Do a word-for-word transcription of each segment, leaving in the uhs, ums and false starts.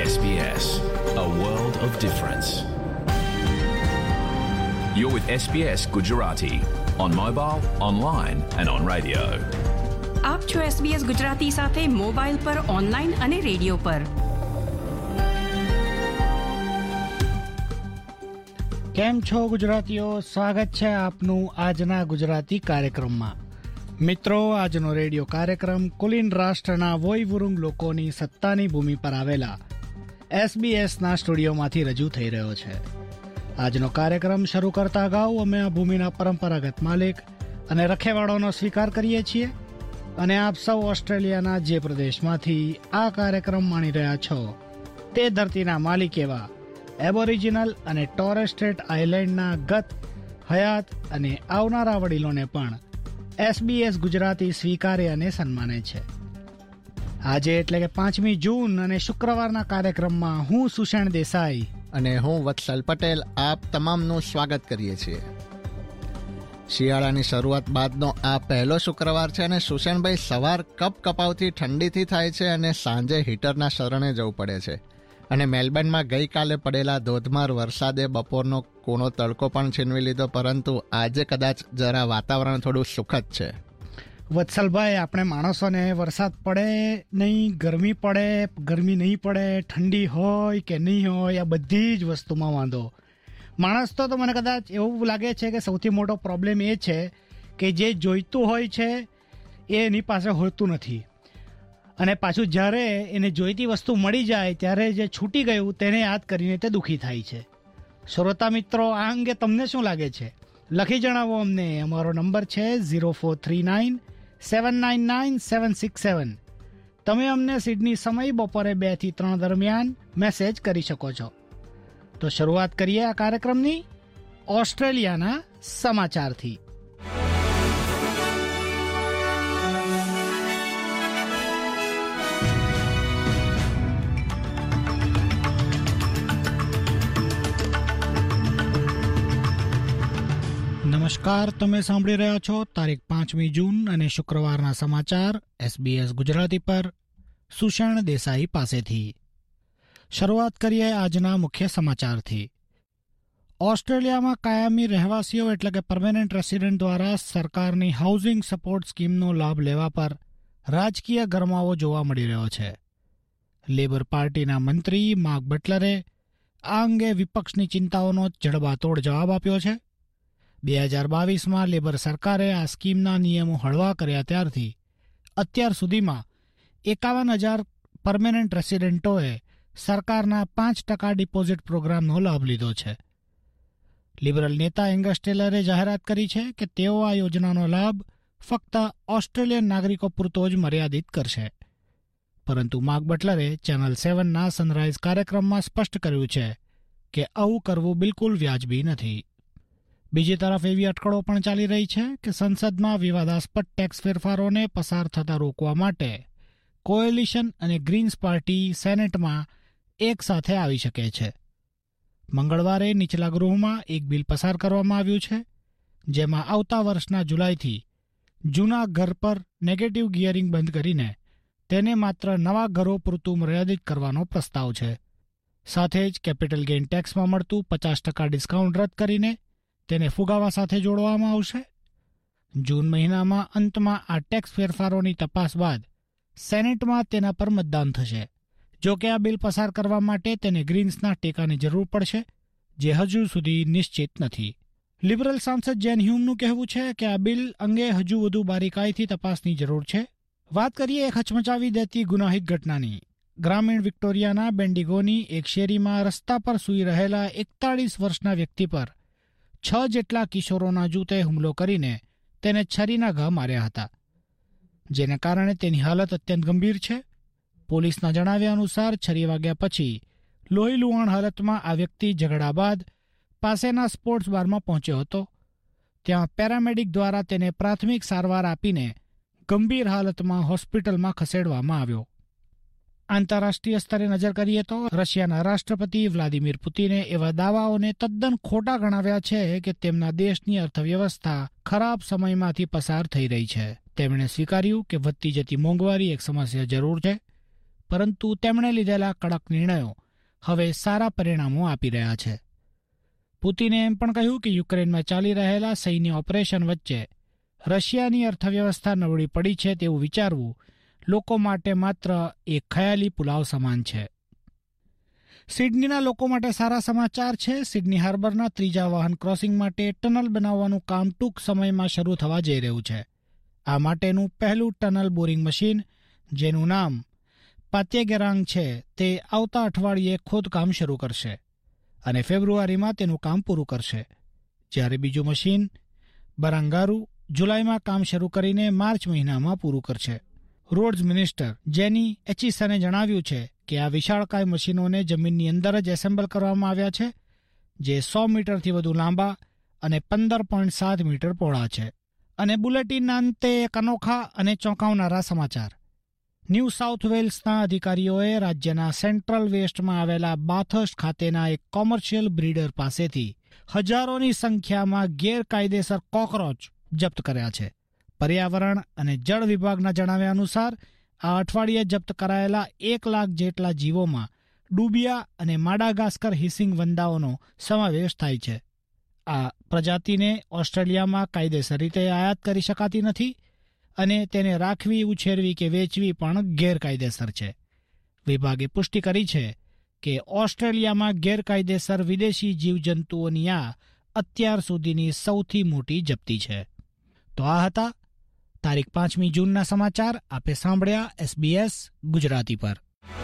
S B S, a world of difference. You're with S B S Gujarati on mobile, online and on radio. આપ છો S B S Gujarati સાથે mobile પર, online અને radio પર. કેમ છો ગુજરાતીઓ? સ્વાગત છે આપનું આજના ગુજરાતી કાર્યક્રમમાં. મિત્રો, આજનો રેડિયો કાર્યક્રમ કુલીન રાષ્ટ્રના વોયવુરુંગ લોકોની સત્તાની ભૂમિ પર આવેલા S B Sના સ્ટુડિયોમાંથી રજૂ થઈ રહ્યો છે. આજનો કાર્યક્રમ શરૂ કરતા અગાઉ અમે આ ભૂમિના પરંપરાગત માલિક અને રખેવાળોનો સ્વીકાર કરીએ છીએ અને આપ સૌ ઓસ્ટ્રેલિયાના જે પ્રદેશમાંથી આ કાર્યક્રમ માણી રહ્યા છો તે ધરતીના માલિક એવા એબોરિજિનલ અને ટોરેસ સ્ટ્રેટ આઇલેન્ડના ગત, હયાત અને આવનારા વડીલોને પણ S B S ગુજરાતી સ્વીકારે અને સન્માને છે. આજે એટલે કે પાંચમી જૂન અને શુક્રવારના કાર્યક્રમમાં હું સુષેણ દેસાઈ અને હું વત્સલ પટેલ આપ તમામનું સ્વાગત કરીએ છીએ. શિયાળાની શરૂઆત બાદનો આ પહેલો શુક્રવાર છે અને સુષેણભાઈ, સવાર કપ કપાવથી ઠંડીથી થાય છે અને સાંજે હીટરના શરણે જવું પડે છે. અને મેલબર્નમાં ગઈકાલે પડેલા ધોધમાર વરસાદે બપોરનો કૂણો તડકો પણ છીનવી લીધો, પરંતુ આજે કદાચ જરા વાતાવરણ થોડું સુખદ છે. વત્સલભાઈ, આપણે માણસોને વરસાદ પડે નહીં, ગરમી પડે, ગરમી નહીં પડે, ઠંડી હોય કે નહીં હોય, આ બધી જ વસ્તુમાં વાંધો. માણસ તો તો મને કદાચ એવું લાગે છે કે સૌથી મોટો પ્રોબ્લેમ એ છે કે જે જોઈતું હોય છે એ એની પાસે હોતું નથી, અને પાછું જ્યારે એને જોઈતી વસ્તુ મળી જાય ત્યારે જે છૂટી ગયું તેને યાદ કરીને તે દુઃખી થાય છે. શ્રોતા મિત્રો, આ અંગે તમને શું લાગે છે? લખી જણાવો અમને. અમારો નંબર છે zero four three nine seven nine nine seven six seven. તમે અમને સિડની સમય બપોરે બે થી ત્રણ દરમિયાન મેસેજ કરી શકો છો. તો શરૂઆત કરીએ આ કાર્યક્રમની ઓસ્ટ્રેલિયાના સમાચારથી. નમસ્કાર, તમે સાંભળી રહ્યા છો તારીખ પાંચમી જૂન અને શુક્રવારના સમાચાર S B S ગુજરાતી પર સુષેણ દેસાઈ પાસેથી. શરૂઆત કરીએ આજના મુખ્ય સમાચારથી. ઓસ્ટ્રેલિયામાં કાયમી રહેવાસીઓ એટલે કે પરમેનન્ટ રેસિડેન્ટ દ્વારા સરકારની હાઉસિંગ સપોર્ટ સ્કીમનો લાભ લેવા પર રાજકીય ગરમાવો જોવા મળી રહ્યો છે. લેબર પાર્ટીના મંત્રી માર્ક બટલરે આ અંગે વિપક્ષની ચિંતાઓનો જડબાતોડ જવાબ આપ્યો છે. બે હજાર બાવીસમાં લેબર સરકારે આ સ્કીમના નિયમો હળવા કર્યા ત્યારથી અત્યાર સુધીમાં એકાવન હજાર પરમેનન્ટ રેસિડેન્ટોએ સરકારના પાંચ ટકા ડિપોઝિટ પ્રોગ્રામનો લાભ લીધો છે. લિબરલ નેતા એંગસ ટેલરે જાહેરાત કરી છે કે તેઓ આ યોજનાનો લાભ ફક્ત ઓસ્ટ્રેલિયન નાગરિકો પૂરતો જ મર્યાદિત કરશે, પરંતુ માર્ક બટલરે ચેનલ સેવનના સનરાઇઝ કાર્યક્રમમાં સ્પષ્ટ કર્યું છે કે આવું કરવું બિલકુલ વ્યાજબી નથી. બીજી તરફ એવી અટકળો પણ ચાલી રહી છે કે સંસદમાં વિવાદાસ્પદ ટેક્સ ફેરફારોને પસાર થતા રોકવા માટે કોએલિશન અને ગ્રીન્સ પાર્ટી સેનેટમાં એક સાથે આવી શકે છે. મંગળવારે નીચલા ગૃહમાં એક બિલ પસાર કરવામાં આવ્યું છે, જેમાં આવતા વર્ષના જુલાઈથી જૂના ઘર પર નેગેટિવ ગિયરિંગ બંધ કરીને તેને માત્ર નવા ઘરો પૂરતું મર્યાદિત કરવાનો પ્રસ્તાવ છે. સાથે જ કેપિટલ ગેઇન ટેક્સમાં મળતું પચાસ ટકા ડિસ્કાઉન્ટ રદ કરીને તેને ફુગાવા સાથે જોડવામાં આવશે. જૂન મહિનામાં અંતમાં આ ટેક્સ ફેરફારોની તપાસ બાદ સેનેટમાં તેના પર મતદાન થશે. જો કે આ બિલ પસાર કરવા માટે તેને ગ્રીન્સના ટેકાની જરૂર પડશે, જે હજુ સુધી નિશ્ચિત નથી. લિબરલ સાંસદ જેન હ્યુમનું કહેવું છે કે આ બિલ અંગે હજુ વધુ બારીકાઈથી તપાસની જરૂર છે. વાત કરીએ એક હચમચાવી દેતી ગુનાહિત ઘટનાની. ગ્રામીણ વિક્ટોરિયાના બેન્ડિગોની એક શેરીમાં રસ્તા પર સૂઈ રહેલા એકતાળીસ વર્ષના વ્યક્તિ પર છ જેટલા કિશોરોના જૂથે હુમલો કરીને તેને છરીના ઘા માર્યા હતા, જેને કારણે તેની હાલત અત્યંત ગંભીર છે. પોલીસના જણાવ્યા અનુસાર છરી વાગ્યા પછી લોહી લુહાણ હાલતમાં આ વ્યક્તિ ઝઘડા બાદ પાસેના સ્પોર્ટ્સ બારમાં પહોંચ્યો હતો. ત્યાં પેરામેડિક દ્વારા તેને પ્રાથમિક સારવાર આપીને ગંભીર હાલતમાં હોસ્પિટલમાં ખસેડવામાં આવ્યો. આંતરરાષ્ટ્રીય સ્તરે નજર કરીએ તો રશિયાના રાષ્ટ્રપતિ વ્લાદિમીર પુતિને એવા દાવાઓને તદ્દન ખોટા ગણાવ્યા છે કે તેમના દેશની અર્થવ્યવસ્થા ખરાબ સમયમાંથી પસાર થઈ રહી છે. તેમણે સ્વીકાર્યું કે વધતી જતી મોંઘવારી એક સમસ્યા જરૂર છે, પરંતુ તેમણે લીધેલા કડક નિર્ણયો હવે સારા પરિણામો આપી રહ્યા છે. પુતિને એમ પણ કહ્યું કે યુક્રેનમાં ચાલી રહેલા સૈન્ય ઓપરેશન વચ્ચે રશિયાની અર્થવ્યવસ્થા નબળી પડી છે તેવું વિચારવું લોકો માટે માત્ર એક ખયાલી પુલાવ સમાન છે. સિડનીના લોકો માટે સારા સમાચાર છે. સિડની હાર્બરના ત્રીજા વાહન ક્રોસિંગ માટે ટનલ બનાવવાનું કામ ટૂંક સમયમાં શરૂ થવા જઈ રહ્યું છે. આ માટેનું પહેલું ટનલ બોરિંગ મશીન, જેનું નામ પાત્યેગેરાંગ છે, તે આવતા અઠવાડિયે ખોદકામ શરૂ કરશે અને ફેબ્રુઆરીમાં તેનું કામ પૂરું કરશે, જ્યારે બીજું મશીન બરાંગારુ જુલાઈમાં કામ શરૂ કરીને માર્ચ મહિનામાં પૂરું કરશે. રોડ્સ મિનિસ્ટર જેની એચિસને જણાવ્યું છે કે આ વિશાળકાય મશીનોને જમીનની અંદર જ એસેમ્બલ કરવામાં આવ્યા છે, જે સો મીટરથી વધુ લાંબા અને પંદર પોઈન્ટ સાત મીટર પહોળા છે. અને બુલેટિનના અંતે એક અનોખા અને ચોંકાવનારા સમાચાર. ન્યૂ સાઉથ વેલ્સના અધિકારીઓએ રાજ્યના સેન્ટ્રલ વેસ્ટમાં આવેલા બાથર્સ્ટ ખાતેના એક કોમર્શિયલ બ્રીડર પાસેથી હજારોની સંખ્યામાં ગેરકાયદેસર કોકરોચ જપ્ત કર્યા છે. પર્યાવરણ અને જળ વિભાગના જણાવ્યા અનુસાર આ અઠવાડિયે જપ્ત કરાયેલા એક લાખ જેટલા જીવોમાં ડુબિયા અને માડાગાસ્કર હિસિંગ વંદાઓનો સમાવેશ થાય છે. આ પ્રજાતિને ઓસ્ટ્રેલિયામાં કાયદેસર રીતે આયાત કરી શકાતી નથી અને તેને રાખવી, ઉછેરવી કે વેચવી પણ ગેરકાયદેસર છે. વિભાગે પુષ્ટિ કરી છે કે ઓસ્ટ્રેલિયામાં ગેરકાયદેસર વિદેશી જીવજંતુઓની આ અત્યાર સુધીની સૌથી મોટી જપ્તી છે. તો આ હતા તારીખ પાંચમી જૂનના સમાચાર. આપે સાંભળ્યા એસબીએસ ગુજરાતી પર.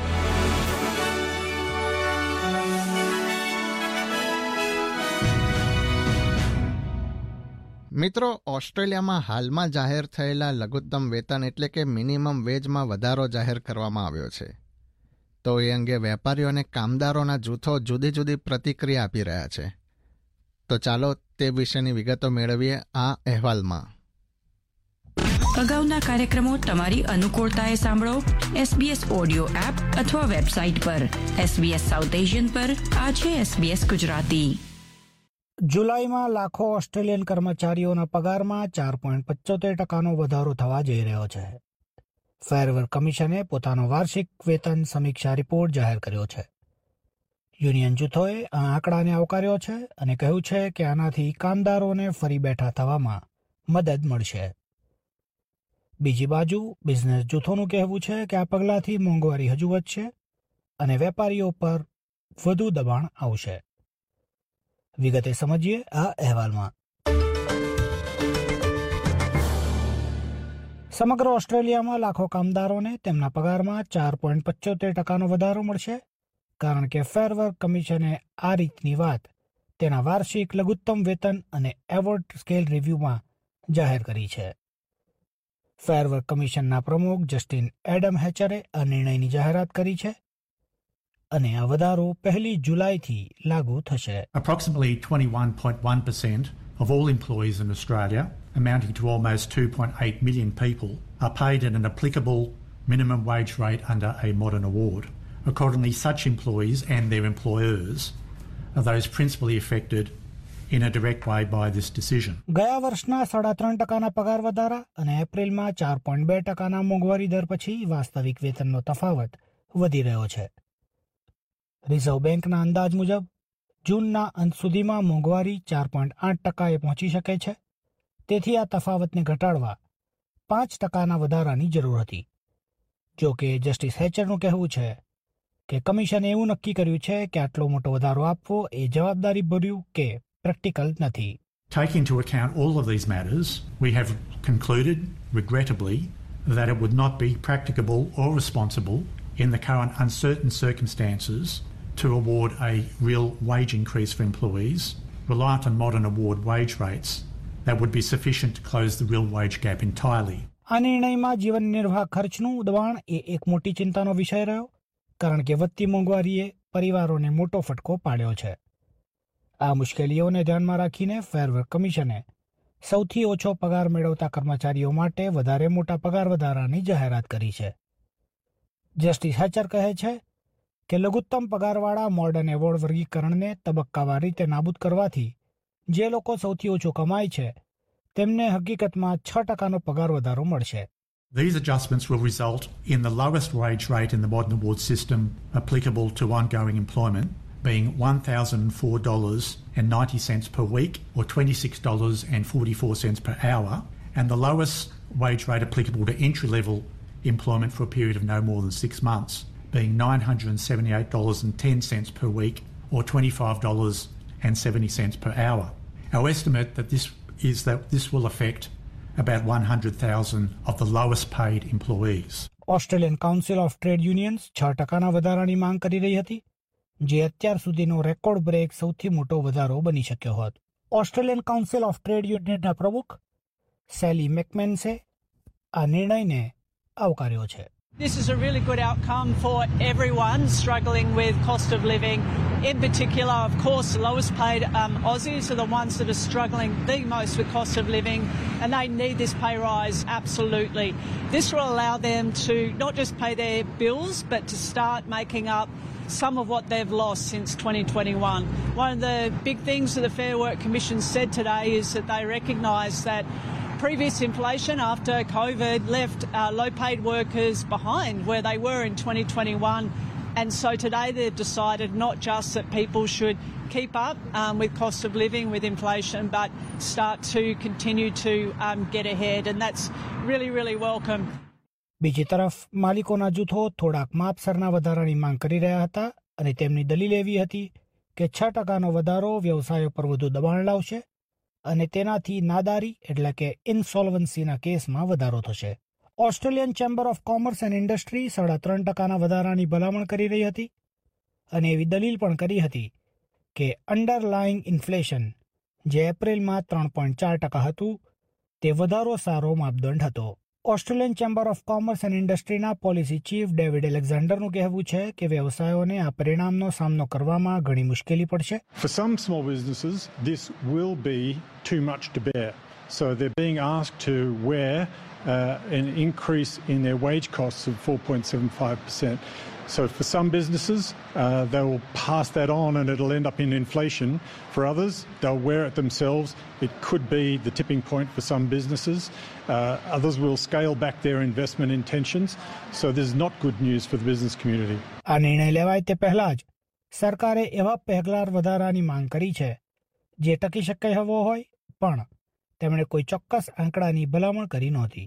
મિત્રો, ઓસ્ટ્રેલિયામાં હાલમાં જાહેર થયેલા લઘુત્તમ વેતન એટલે કે મિનિમમ વેજમાં વધારો જાહેર કરવામાં આવ્યો છે. તો એ અંગે વેપારીઓ અને કામદારોના જૂથો જુદી જુદી પ્રતિક્રિયા આપી રહ્યા છે. તો ચાલો તે વિશેની વિગતો મેળવીએ આ અહેવાલમાં. અગાઉના કાર્યક્રમો તમારી અનુકૂળતાએ સાંભળો એસબીએસ ઓડિયો એપ અથવા વેબસાઇટ પર. એસબીએસ સાઉથ એશિયન પર આજે એસબીએસ ગુજરાતી. જુલાઈમાં લાખો ઓસ્ટ્રેલિયન કર્મચારીઓના પગારમાં ચાર પોઈન્ટ પંચોતેર ટકાનો વધારો થવા જઈ રહ્યો છે. ફેરવેર કમિશને પોતાનો વાર્ષિક વેતન સમીક્ષા રિપોર્ટ જાહેર કર્યો છે. યુનિયન જૂથોએ આ આંકડાને આવકાર્યો છે અને કહ્યું છે કે આનાથી કામદારોને ફરી બેઠા થવામાં મદદ મળશે. બીજી બાજુ બિઝનેસ જૂથોનું કહેવું છે કે આ પગલાંથી મોંઘવારી હજુ વધશે અને વેપારીઓ પર વધુ દબાણ આવશે. વિગતે સમજીએ આ અહેવાલમાં. સમગ્ર ઓસ્ટ્રેલિયામાં લાખો કામદારોને તેમના પગારમાં ચાર પોઈન્ટ પંચોતેર ટકાનો વધારો મળશે, કારણ કે ફેરવેર કમિશને આ રીતની વાત તેના વાર્ષિક લઘુત્તમ વેતન અને એવોર્ડ સ્કેલ રિવ્યુમાં જાહેર કરી છે. ફેરવેર કમિશનના પ્રમુખ જસ્ટિન એડમ હેચરે આ નિર્ણયની જાહેરાત કરી છે અને આ વધારો પહેલી જુલાઈથી લાગુ થશે. Approximately twenty-one point one percent of all employees in Australia, amounting to almost two point eight million people, are paid at an applicable minimum wage rate under a modern award. Accordingly, such employees and their employers are those principally affected in a direct way by this decision. ગયા વર્ષના સાડા ત્રણ ટકાના પગાર વધારા અને એપ્રિલમાં ચાર પોઈન્ટ બે ટકાના મોંઘવારી દર પછી વાસ્તવિક વેતનનો તફાવત વધી રહ્યો છે. રિઝર્વ બેંકના અંદાજ મુજબ જૂનના અંત સુધીમાં મોંઘવારી ચાર પોઈન્ટ આઠ ટકાએ પહોંચી શકે છે. તેથી આ તફાવતને ઘટાડવા પાંચ ટકાના વધારાની જરૂર હતી. જો કે જસ્ટિસ હેચરનું કહેવું છે કે કમિશને એવું નક્કી કર્યું છે કે આટલો મોટો વધારો આપવો એ જવાબદારી ભર્યું કે પ્રેક્ટિકલ નથી. Taking into account all of these matters, we have concluded, regrettably, that it would not be practicable or responsible in the current uncertain circumstances to award a real wage increase for employees reliant on modern award wage rates that would be sufficient to close the real wage gap entirely. આ નિર્ણયમાં જીવન નિર્વાહ ખર્ચનું દબાણ એ એક મોટી ચિંતાનો વિષય રહ્યો, કારણ કે વધતી મોંઘવારીએ પરિવારોને મોટો ફટકો પાડ્યો છે. આ મુશ્કેલીઓને ધ્યાનમાં રાખીને ફેરવેર કમિશને સૌથી ઓછો પગાર મેળવતા કર્મચારીઓ માટે વધારે મોટા પગાર વધારાની જાહેરાત કરી છે. જસ્ટિસ હેચર કહે છે કે લઘુત્તમ પગારવાળા મોડર્ન એવોર્ડ વર્ગીકરણને તબક્કાવાર રીતે નાબૂદ કરવાથી જે લોકો સૌથી ઓછું કમાય છે તેમને હકીકતમાં છ ટકાનો પગાર વધારો મળશે These adjustments will result in the lowest wage rate in the modern award system applicable to ongoing employment being one thousand four dollars ninety per week or twenty-six dollars forty-four per hour, and the lowest wage rate applicable to entry-level employment for a period of no more than six months being nine hundred seventy-eight dollars ten per week or twenty-five dollars seventy per hour. Our estimate that this is that this will affect about one hundred thousand of the lowest paid employees. Australian Council of Trade Unions છ ટકાના વધારાની માંગ કરી રહી હતી, જે અત્યાર સુધીનો રેકોર્ડ બ્રેક સૌથી મોટો વધારો બની શક્યો હોત. ઓસ્ટ્રેલિયન કાઉન્સિલ ઓફ ટ્રેડ યુનિયનના પ્રમુખ સેલી મેકમેન્સે આ નિર્ણયને આવકાર્યો છે. This is a really good outcome for everyone struggling with cost of living. In particular, of course, the lowest paid um, Aussies are the ones that are struggling the most with cost of living, and they need this pay rise absolutely. This will allow them to not just pay their bills, but to start making up some of what they've lost since twenty twenty-one. One of the big things that the Fair Work Commission said today is that they recognise that previous inflation after COVID left uh, low-paid workers behind where they were in twenty twenty-one, and so today they've decided not just that people should keep up um, with cost of living, with inflation, but start to continue to um, get ahead, and that's really, really welcome. બીજી તરફ માલિકોના જૂથો થોડાક માપસરના વધારાની માંગ કરી રહ્યા હતા અને તેમની દલીલ એવી હતી કે છ ટકાનો વધારો વ્યવસાયો પર વધુ દબાણ લાવશે અને તેનાથી નાદારી એટલે કે ઇન્સોલ્વન્સીના કેસમાં વધારો થશે. Australian chamber of commerce and industry સાડા ત્રણ ટકાના વધારાની ભલામણ કરી રહી હતી અને એવી દલીલ પણ કરી હતી કે અંડરલાઇંગ ઇન્ફ્લેશન, જે એપ્રિલમાં ત્રણ પોઈન્ટ ચાર ટકા હતું, તે વધારો સારો માપદંડ હતો. Australian chamber of commerce and ઇન્ડસ્ટ્રીના પોલિસી ચીફ ડેવિડ એલેક્ઝાન્ડરનું કહેવું છે કે વ્યવસાયોને આ પરિણામનો સામનો કરવામાં ઘણી મુશ્કેલી પડશે. For some small businesses, this will be too much to bear. So they're being asked to wear uh, an increase in their wage costs of four point seven five percent. So for some businesses, uh, they will pass that on and it'll end up in inflation. For others, they'll wear it themselves. It could be the tipping point for some businesses. Uh, others will scale back their investment intentions. So this is not good news for the business community. આ નિર્ણય લેવાય તે પહેલા જ સરકારે એવા પગલાં વધારાની માંગ કરી છે જે ટકી શકે એવો હોય, પણ તેમણે કોઈ ચોક્કસ આંકડાની ભલામણ કરી નહોતી.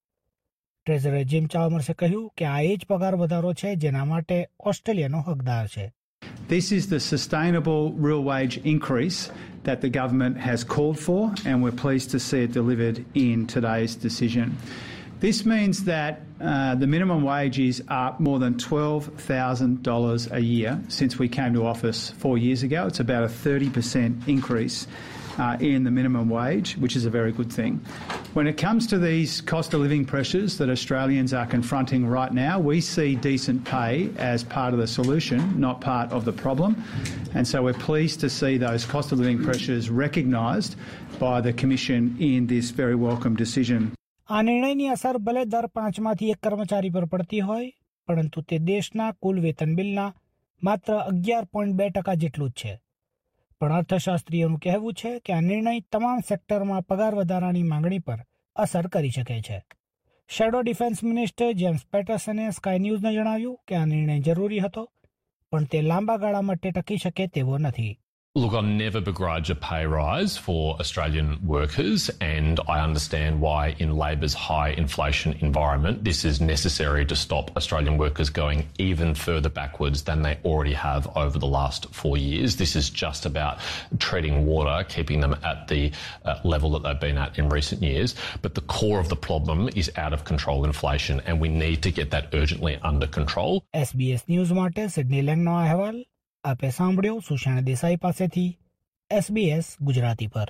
ટ્રેઝરર જીમ ચાલ્મર્સે કહ્યું કે આ એ જ પગાર વધારો છે જેના માટે ઓસ્ટ્રેલિયાનો હકદાર છે. This is the sustainable real wage increase that the government has called for, and we're pleased to see it delivered in today's decision. This means that uh, the minimum wage is up more than twelve thousand dollars a year since we came to office four years ago. It's about a thirty percent increase Uh, in the minimum wage, which is a very good thing. When it comes to these cost of living pressures that Australians are confronting right now, we see decent pay as part of the solution, not part of the problem. And so we're pleased to see those cost of living pressures recognised by the Commission in this very welcome decision. આ નિર્ણયની અસર ભલે દર પાંચમાંથી એક કર્મચારી પર પડતી હોય, પરંતુ તે દેશના કુલ વેતન બિલના માત્ર અગિયાર પોઈન્ટ બે ટકા જેટલું જ છે. પણ અર્થશાસ્ત્રીઓનું કહેવું છે કે આ નિર્ણય તમામ સેક્ટરમાં પગાર વધારાની માંગણી પર અસર કરી શકે છે. શેડો ડિફેન્સ મિનિસ્ટર જેમ્સ પેટરસને સ્કાય ન્યૂઝને જણાવ્યું કે આ નિર્ણય જરૂરી હતો, પણ તે લાંબા ગાળા માટે ટકી શકે તેવો નથી. Look, I'll never begrudge a pay rise for Australian workers, and I understand why in Labor's high inflation environment this is necessary to stop Australian workers going even further backwards than they already have over the last four years. This is just about treading water, keeping them at the uh, level that they've been at in recent years. But the core of the problem is out of control inflation, and we need to get that urgently under control. S B S News માટે Sydney લેંગનો અહેવાલ આપે સાંભળ્યો સુષાણ દેસાઈ પાસેથી. S B S Gujarati પર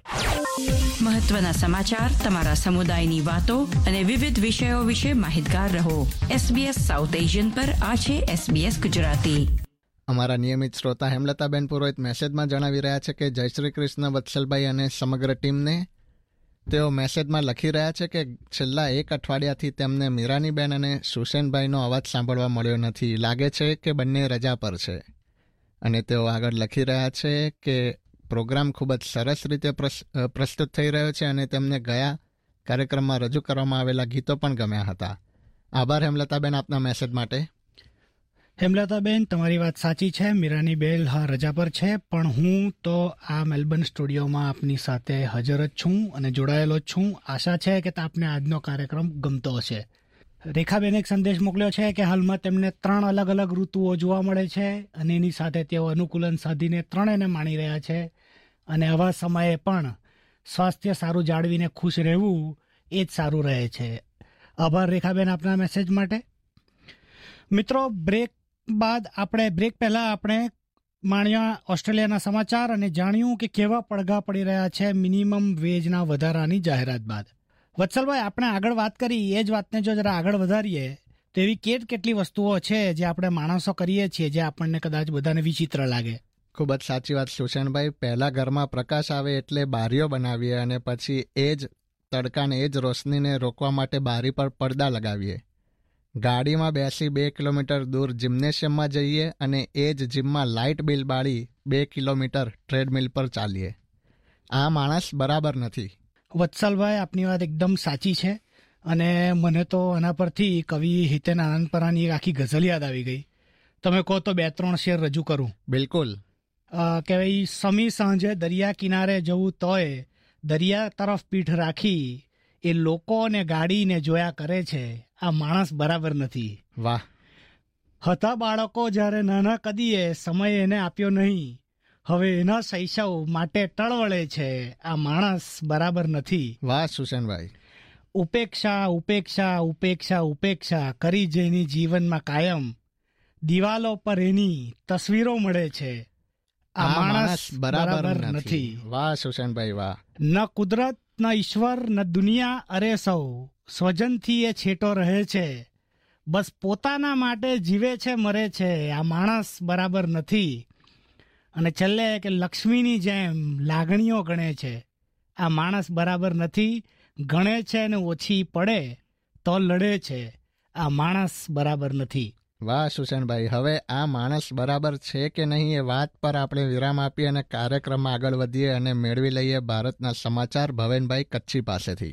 મહત્વના સમાચાર, તમારા સમુદાયની વાતો અને વિવિધ વિષયો વિશે માહિતગાર રહો. S B S South Asian પર આ છે S B S ગુજરાતી. અમારા નિયમિત શ્રોતા હેમલતાબેન પુરોહિત મેસેજમાં જણાવી રહ્યા છે કે જય શ્રી કૃષ્ણ વત્સલભાઈ અને સમગ્ર ટીમને. તેઓ મેસેજમાં લખી રહ્યા છે કે છેલ્લા એક અઠવાડિયાથી તેમને મીરાનીબેન અને સુશેનભાઈનો અવાજ સાંભળવા મળ્યો નથી. લાગે છે કે બંને રજા પર છે. અને તેઓ આગળ લખી રહ્યા છે કે પ્રોગ્રામ ખૂબ જ સરસ રીતે પ્રસ્તુત થઈ રહ્યો છે અને તેમને ગયા કાર્યક્રમમાં રજૂ કરવામાં આવેલા ગીતો પણ ગમ્યા હતા. આભાર હેમલતાબેન આપના મેસેજ માટે. હેમલતાબેન, તમારી વાત સાચી છે. મીરાની બેલ હા રજા પર છે, પણ હું તો આ મેલબર્ન સ્ટુડિયોમાં આપની સાથે હાજર જ છું અને જોડાયેલો જ છું. આશા છે કે આપને આજનો કાર્યક્રમ ગમતો હશે. રેખાબેન એક સંદેશ મોકલ્યો છે કે હાલમાં તેમને ત્રણ અલગ અલગ ઋતુઓ જોવા મળે છે અને એની સાથે તેઓ અનુકૂલન સાધીને ત્રણેયને માણી રહ્યા છે અને આવા સમયે પણ સ્વાસ્થ્ય સારું જાળવીને ખુશ રહેવું એ જ સારું રહે છે. આભાર રેખાબેન આપના મેસેજ માટે. મિત્રો, બ્રેક બાદ આપણે બ્રેક પહેલા આપણે માણ્યા ઓસ્ટ્રેલિયાના સમાચાર અને જાણ્યું કે કેવા પડઘા પડી રહ્યા છે મિનિમમ વેજના વધારાની જાહેરાત બાદ. વત્સલભાઈ, આપણે આગળ વાત કરી એ જ વાતને જો જરા આગળ વધારીએ તો એવી કેટ કેટલી વસ્તુઓ છે જે આપણે માણસો કરીએ છીએ જે આપણને કદાચ બધાને વિચિત્ર લાગે. ખૂબ જ સાચી વાત સુષેણભાઈ. પહેલા ઘરમાં પ્રકાશ આવે એટલે બારીઓ બનાવીએ અને પછી એ જ તડકાને એ જ રોશનીને રોકવા માટે બારી પર પડદા લગાવીએ. ગાડીમાં બેસી બે કિલોમીટર દૂર જિમ્નેશિયમમાં જઈએ અને એ જ જિમમાં લાઇટ બિલ બાળી બે કિલોમીટર ટ્રેડમિલ પર ચાલીએ. આ માણસ બરાબર નથી. વત્સલભાઈ, આપની વાત એકદમ સાચી છે અને મને તો આના પરથી કવિ હિતેન આનંદપરાની એક આખી ગઝલ યાદ આવી ગઈ. તમે કહો તો બે ત્રણ શેર રજૂ કરું. બિલકુલ. કે ભાઈ, સમી સાંજે દરિયા કિનારે જવું તોય દરિયા તરફ પીઠ રાખી એ લોકો ને ગાડીને જોયા કરે છે. આ માણસ બરાબર નથી. વાહ. હતા બાળકો જ્યારે નાના કદીએ સમય એને આપ્યો નહીં, હવે એના શૈશવ માટે ટળવળે છે. આ માણસ બરાબર નથી. વાહ સુષેણભાઈ. ઉપેક્ષા ઉપેક્ષા ઉપેક્ષા ઉપેક્ષા કરી જેની જીવનમાં કાયમ દિવાલો પર એની તસવીરો મળે છે. આ માણસ બરાબર નથી. વાહ સુષેણભાઈ વાહ. ન કુદરત, ન ઈશ્વર, ન દુનિયા, અરે સૌ સ્વજનથી એ છેટો રહે છે. બસ પોતાના માટે જીવે છે, મરે છે. આ માણસ બરાબર નથી. અને છેલ્લે કે લક્ષ્મીની જેમ લાગણીઓ ગણે છે. આ માણસ બરાબર નથી. ગણે છે ને ઓછી પડે તો લડે છે. આ માણસ બરાબર નથી. વાહ સુષેણભાઈ. હવે આ માણસ બરાબર છે કે નહીં એ વાત પર આપણે વિરામ આપીએ અને કાર્યક્રમમાં આગળ વધીએ અને મેળવી લઈએ ભારતના સમાચાર ભવેનભાઈ કચ્છી પાસેથી.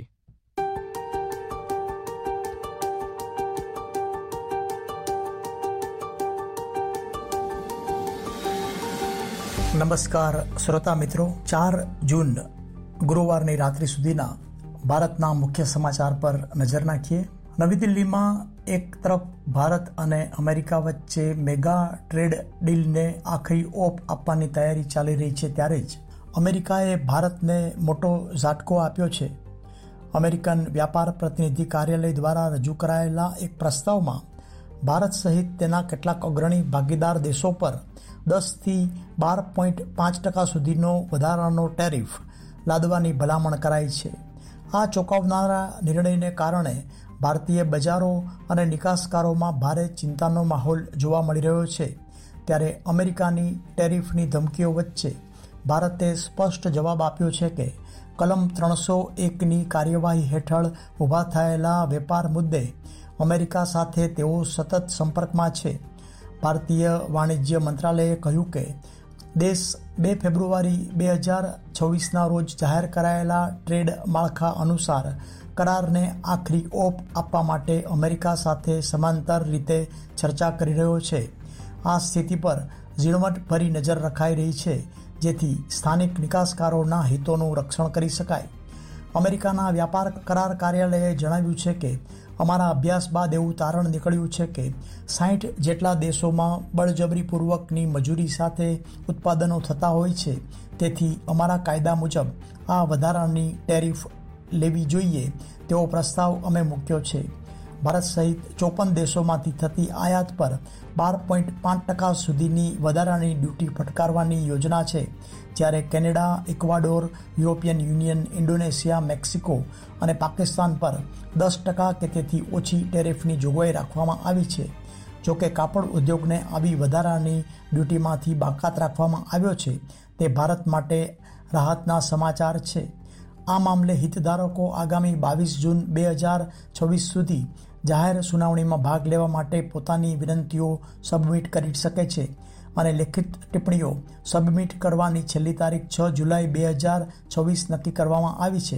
નમસ્કાર શ્રોતા મિત્રો. ચાર જૂન ગુરુવારની રાત્રિ સુધીના ભારતના મુખ્ય સમાચાર પર નજર નાખીએ. નવી દિલ્હીમાં એક તરફ ભારત અને અમેરિકા વચ્ચે મેગા ટ્રેડ ડીલને આખરી ઓપ આપવાની તૈયારી ચાલી રહી છે, ત્યારે જ અમેરિકાએ ભારતને મોટો ઝાટકો આપ્યો છે. અમેરિકન વ્યાપાર પ્રતિનિધિ કાર્યાલય દ્વારા રજૂ કરાયેલા એક પ્રસ્તાવમાં ભારત સહિત તેના કેટલાક અગ્રણી ભાગીદાર દેશો પર દસથી બાર પોઈન્ટ પાંચ ટકા સુધીનો વધારાનો ટેરિફ લાદવાની ભલામણ કરાઈ છે. આ ચોંકાવનારા નિર્ણયને કારણે ભારતીય બજારો અને નિકાસકારોમાં ભારે ચિંતાનો માહોલ જોવા મળી રહ્યો છે. ત્યારે અમેરિકાની ટેરિફની ધમકીઓ વચ્ચે ભારતે સ્પષ્ટ જવાબ આપ્યો છે કે કલમ ત્રણસો એકની કાર્યવાહી હેઠળ ઊભા થયેલા વેપાર મુદ્દે અમેરિકા સાથે તેઓ સતત સંપર્કમાં છે. ભારતીય વાણિજ્ય મંત્રાલયે કહ્યું કે દેશ બે ફેબ્રુઆરી બે હજાર છવ્વીસના રોજ જાહેર કરાયેલા ટ્રેડ માળખા અનુસાર કરારને આખરી ઓપ આપવા માટે અમેરિકા સાથે સમાંતર રીતે ચર્ચા કરી રહ્યો છે. આ સ્થિતિ પર ઝીણવટભરી નજર રખાઈ રહી છે, જેથી સ્થાનિક નિકાસકારોના હિતોનું રક્ષણ કરી શકાય. અમેરિકાના વ્યાપાર કરાર કાર્યાલયે જણાવ્યું છે કે અમારા અભ્યાસ બાદ એવું તારણ નીકળ્યું છે કે સાઠ જેટલા દેશોમાં બળજબરીપૂર્વકની મજૂરી સાથે ઉત્પાદનો થતા હોય છે. તેથી અમારા કાયદા મુજબ આ વધારાની ટેરિફ લેવી જોઈએ તેવો પ્રસ્તાવ અમે મૂક્યો છે. ભારત સહિત ચોપન દેશોમાંથી થતી આયાત પર બાર પોઈન્ટ પાંચ ટકા સુધીની વધારાની ડ્યુટી ફટકારવાની યોજના છે. જ્યારે Canada, Ecuador, European Union, Indonesia, Mexico અને પાકિસ્તાન પર દસ ટકા કે તેથી ઓછી ટેરિફની જોગવાઈ રાખવામાં આવી છે. જોકે કાપડ ઉદ્યોગને આવી વધારાની ડ્યુટીમાંથી બાકાત રાખવામાં આવ્યો છે, તે ભારત માટે રાહતના સમાચાર છે. આ મામલે હિતધારકો આગામી બાવીસ જૂન બે હજાર છવ્વીસ સુધી જાહેર સુનાવણીમાં ભાગ લેવા માટે પોતાની વિનંતીઓ સબમિટ કરી શકે છે અને લેખિત ટિપ્પણીઓ સબમિટ કરવાની છેલ્લી તારીખ છ જુલાઈ બે હજાર છવ્વીસ નક્કી કરવામાં આવી છે.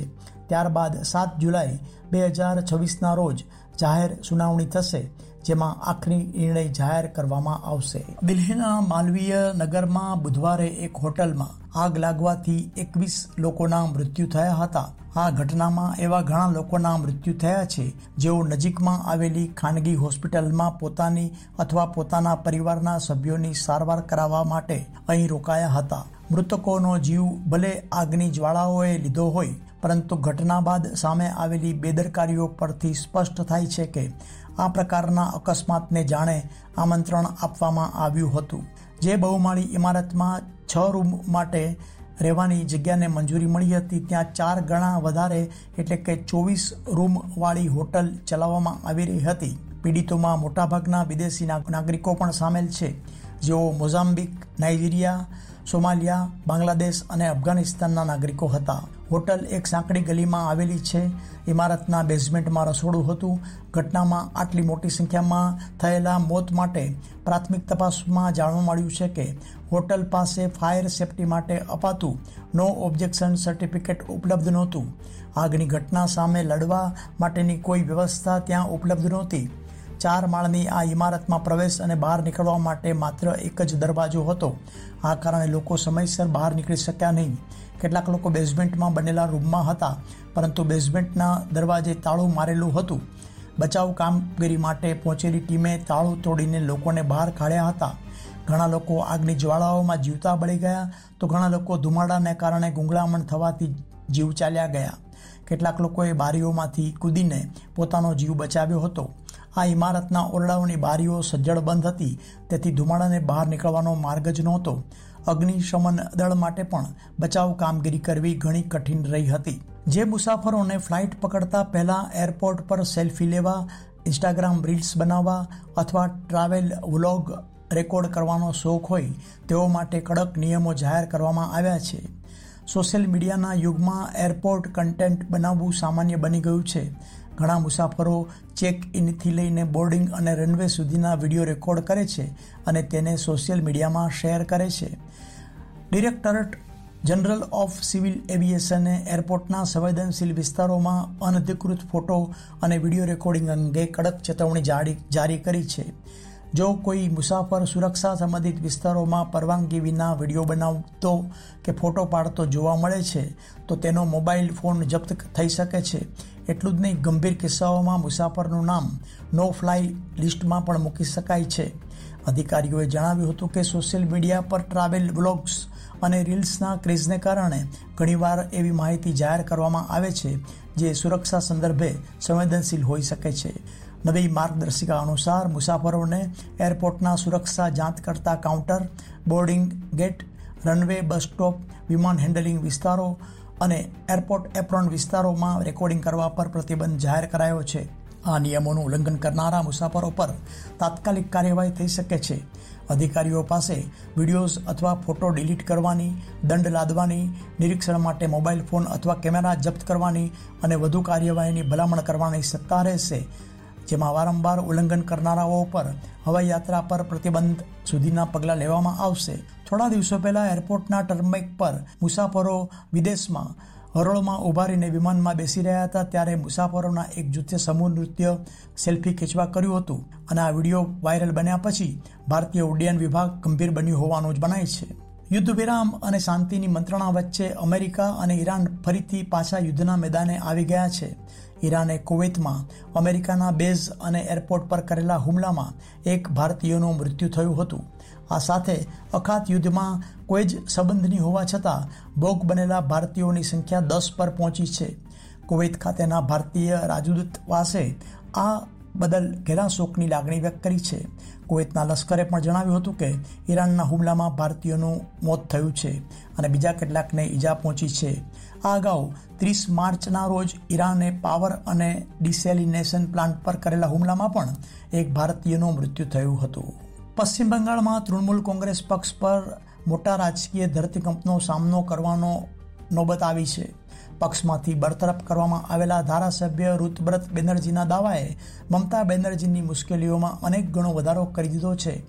ત્યારબાદ સાત જુલાઈ બે હજાર છવ્વીસના રોજ જાહેર સુનાવણી થશે, જેમાં આખરી નિર્ણય જાહેર કરવામાં આવશે. દિલ્હીના માલવીય નગરમાં બુધવારે એક હોટલમાં આગ લાગવાથી એકવીસ લોકોના મૃત્યુ થયા હતા. આ ઘટનામાં એવા ઘણા લોકોના મૃત્યુ થયા છે જેઓ નજીકમાં આવેલી ખાનગી હોસ્પિટલમાં પોતાની અથવા પોતાના પરિવારના સભ્યોની સારવાર કરાવવા માટે અહીં રોકાયા હતા. મૃતકોનો જીવ ભલે આગની જ્વાળાઓએ લીધો હોય, પરંતુ ઘટના બાદ સામે આવેલી બેદરકારીઓ પરથી સ્પષ્ટ થાય છે કે આ પ્રકારના અકસ્માતને જાણે આમંત્રણ આપવામાં આવ્યું હતું. જે બહુમાળી ઇમારતમાં છ રૂમ માટે રહેવાની જગ્યાને મંજૂરી મળી હતી, ત્યાં ચાર ગણા વધારે એટલે કે ચોવીસ રૂમવાળી હોટલ ચલાવવામાં આવી રહી હતી. પીડિતોમાં મોટાભાગના વિદેશી નાગરિકો પણ સામેલ છે, જેઓ મોઝામ્બિક, નાઇજીરિયા, સોમાલિયા, બાંગ્લાદેશ અને અફઘાનિસ્તાનના નાગરિકો હતા. હોટલ એક સાંકડી ગલીમાં આવેલી છે. ઇમારતના બેઝમેન્ટમાં રસોડું હતું. ઘટનામાં આટલી મોટી સંખ્યામાં થયેલા મોત માટે પ્રાથમિક તપાસમાં જાણવા મળ્યું છે કે હોટલ પાસે ફાયર સેફટી માટે અપાતું નો ઓબ્જેક્શન સર્ટિફિકેટ ઉપલબ્ધ નહોતું. આગની ઘટના સામે લડવા માટેની કોઈ વ્યવસ્થા ત્યાં ઉપલબ્ધ નહોતી. ચાર માળની આ ઇમારતમાં પ્રવેશ અને બહાર નીકળવા માટે માત્ર એક જ દરવાજો હતો. આ કારણે લોકો સમયસર બહાર નીકળી શક્યા નહીં. કેટલાક લોકો બેઝમેન્ટમાં બનેલા રૂમમાં હતા, પરંતુ બેઝમેન્ટના દરવાજે તાળું મારેલું હતું. બચાવ કામગીરી માટે પહોંચેલી ટીમે તાળું તોડીને લોકોને બહાર કાઢ્યા હતા. ઘણા લોકો આગની જ્વાળાઓમાં જીવતા બળી ગયા, તો ઘણા લોકો ધુમાડાને કારણે ગુંગળામણ થવાથી જીવ ચાલ્યા ગયા. કેટલાક લોકોએ બારીઓમાંથી કૂદીને પોતાનો જીવ બચાવ્યો હતો. આ ઇમારતના ઓરડાઓની બારીઓ સજ્જડ બંધ હતી, તેથી ધુમાડાને બહાર નીકળવાનો માર્ગ જ નહોતો. અગ્નિશમન દળ માટે પણ બચાવ કામગીરી કરવી ઘણી કઠિન રહી હતી. જે મુસાફરોને ફ્લાઇટ પકડતા પહેલા એરપોર્ટ પર સેલ્ફી લેવા, ઇન્સ્ટાગ્રામ રીલ્સ બનાવવા અથવા ટ્રાવેલ વ્લોગ રેકોર્ડ કરવાનો શોખ હોય, તેઓ માટે કડક નિયમો જાહેર કરવામાં આવ્યા છે. સોશિયલ મીડિયાના યુગમાં એરપોર્ટ કન્ટેન્ટ બનાવવું સામાન્ય બની ગયું છે. ઘણા મુસાફરો ચેક ઇનથી લઈને બોર્ડિંગ અને રનવે સુધીના વિડીયો રેકોર્ડ કરે છે અને તેને સોશિયલ મીડિયામાં શેર કરે છે. ડિરેક્ટરેટ જનરલ ઓફ સિવિલ એવિએશને એરપોર્ટના સંવેદનશીલ વિસ્તારોમાં અનધિકૃત ફોટો અને વિડીયો રેકોર્ડિંગ અંગે કડક ચેતવણી જારી કરી છે. જો કોઈ મુસાફર સુરક્ષા સંબંધિત વિસ્તારોમાં પરવાનગી વિના વિડીયો બનાવતો કે ફોટો પાડતો જોવા મળે છે, તો તેનો મોબાઈલ ફોન જપ્ત થઈ શકે છે. એટલું જ નહીં, ગંભીર કિસ્સાઓમાં મુસાફરનું નામ નો ફ્લાય લિસ્ટમાં પણ મૂકી શકાય છે. અધિકારીઓએ જણાવ્યું હતું કે સોશિયલ મીડિયા પર ટ્રાવેલ વ્લોગ્સ અને રીલ્સના ક્રેઝને કારણે ઘણીવાર એવી માહિતી જાહેર કરવામાં આવે છે જે સુરક્ષા સંદર્ભે સંવેદનશીલ હોઈ શકે છે. નવી માર્ગદર્શિકા અનુસાર મુસાફરોને એરપોર્ટના સુરક્ષા જાંચ કરતા counter, boarding gate, runway, bus stop, વિમાન હેન્ડલિંગ વિસ્તારો અને એરપોર્ટ એપ્રોન વિસ્તારોમાં રેકોર્ડિંગ કરવા પર પ્રતિબંધ જાહેર કરાયો છે. આ નિયમોનું ઉલ્લંઘન કરનારા મુસાફરો પર તાત્કાલિક કાર્યવાહી થઈ શકે છે. અધિકારીઓ પાસે વિડીયોઝ અથવા ફોટો ડિલીટ કરવાની, દંડ લાદવાની, નિરીક્ષણ માટે મોબાઈલ ફોન અથવા કેમેરા જપ્ત કરવાની અને વધુ કાર્યવાહીની ભલામણ કરવાની સત્તા રહેશે, જેમાં વારંવાર ઉલ્લંઘન કરનારાઓ પર હવાઈ યાત્રા પર પ્રતિબંધ સુધીના પગલાં લેવામાં આવશે. થોડા દિવસો પહેલા એરપોર્ટના ટર્મેક પર મુસાફરો વિદેશમાં હરોળમાં ઉભા રહીને વિમાનમાં બેસી રહ્યા હતા, ત્યારે મુસાફરોના એક જૂથે સમૂહ નૃત્ય સેલ્ફી ખેંચવા કર્યું હતું અને આ વિડીયો વાયરલ બન્યા પછી ભારતીય ઉડ્ડયન વિભાગ ગંભીર બન્યું હોવાનું જ મનાય છે. યુદ્ધ વિરામ અને શાંતિની મંત્રણા વચ્ચે અમેરિકા અને ઈરાન ફરીથી પાછા યુદ્ધના મેદાને આવી ગયા છે. ઈરાને કુવૈતમાં અમેરિકાના બેઝ અને એરપોર્ટ પર કરેલા હુમલામાં એક ભારતીયનું મૃત્યુ થયું હતું. આ સાથે અખાત યુદ્ધમાં કોઈ જ સંબંધની હોવા છતાં ભોગ બનેલા ભારતીયોની સંખ્યા દસ પર પહોંચી છે. કુવૈત ખાતેના ભારતીય રાજદૂતાવાસે આ બદલ ઘેરા શોકની લાગણી વ્યક્ત કરી છે. કુવૈતના લશ્કરે પણ જણાવ્યું હતું કે ઈરાનના હુમલામાં ભારતીયોનું મોત થયું છે અને બીજા કેટલાકને ઈજા પહોંચી છે. આ અગાઉ ત્રીસ માર્ચના રોજ ઈરાને પાવર અને ડિસેલિનેશન પ્લાન્ટ પર કરેલા હુમલામાં પણ એક ભારતીયનું મૃત્યુ થયું હતું. પશ્ચિમ બંગાળમાં તૃણમૂલ કોંગ્રેસ પક્ષ પર મોટા રાજકીય ધરતીકંપનો સામનો કરવાનો નોબત આવી છે. પક્ષમાંથી બરતરફ કરવામાં આવેલા ધારાસભ્ય ઋતુબ્રત બેનર્જીના દાવાએ મમતા બેનર્જીની મુશ્કેલીઓમાં અનેક ગણો વધારો કરી દીધો છે.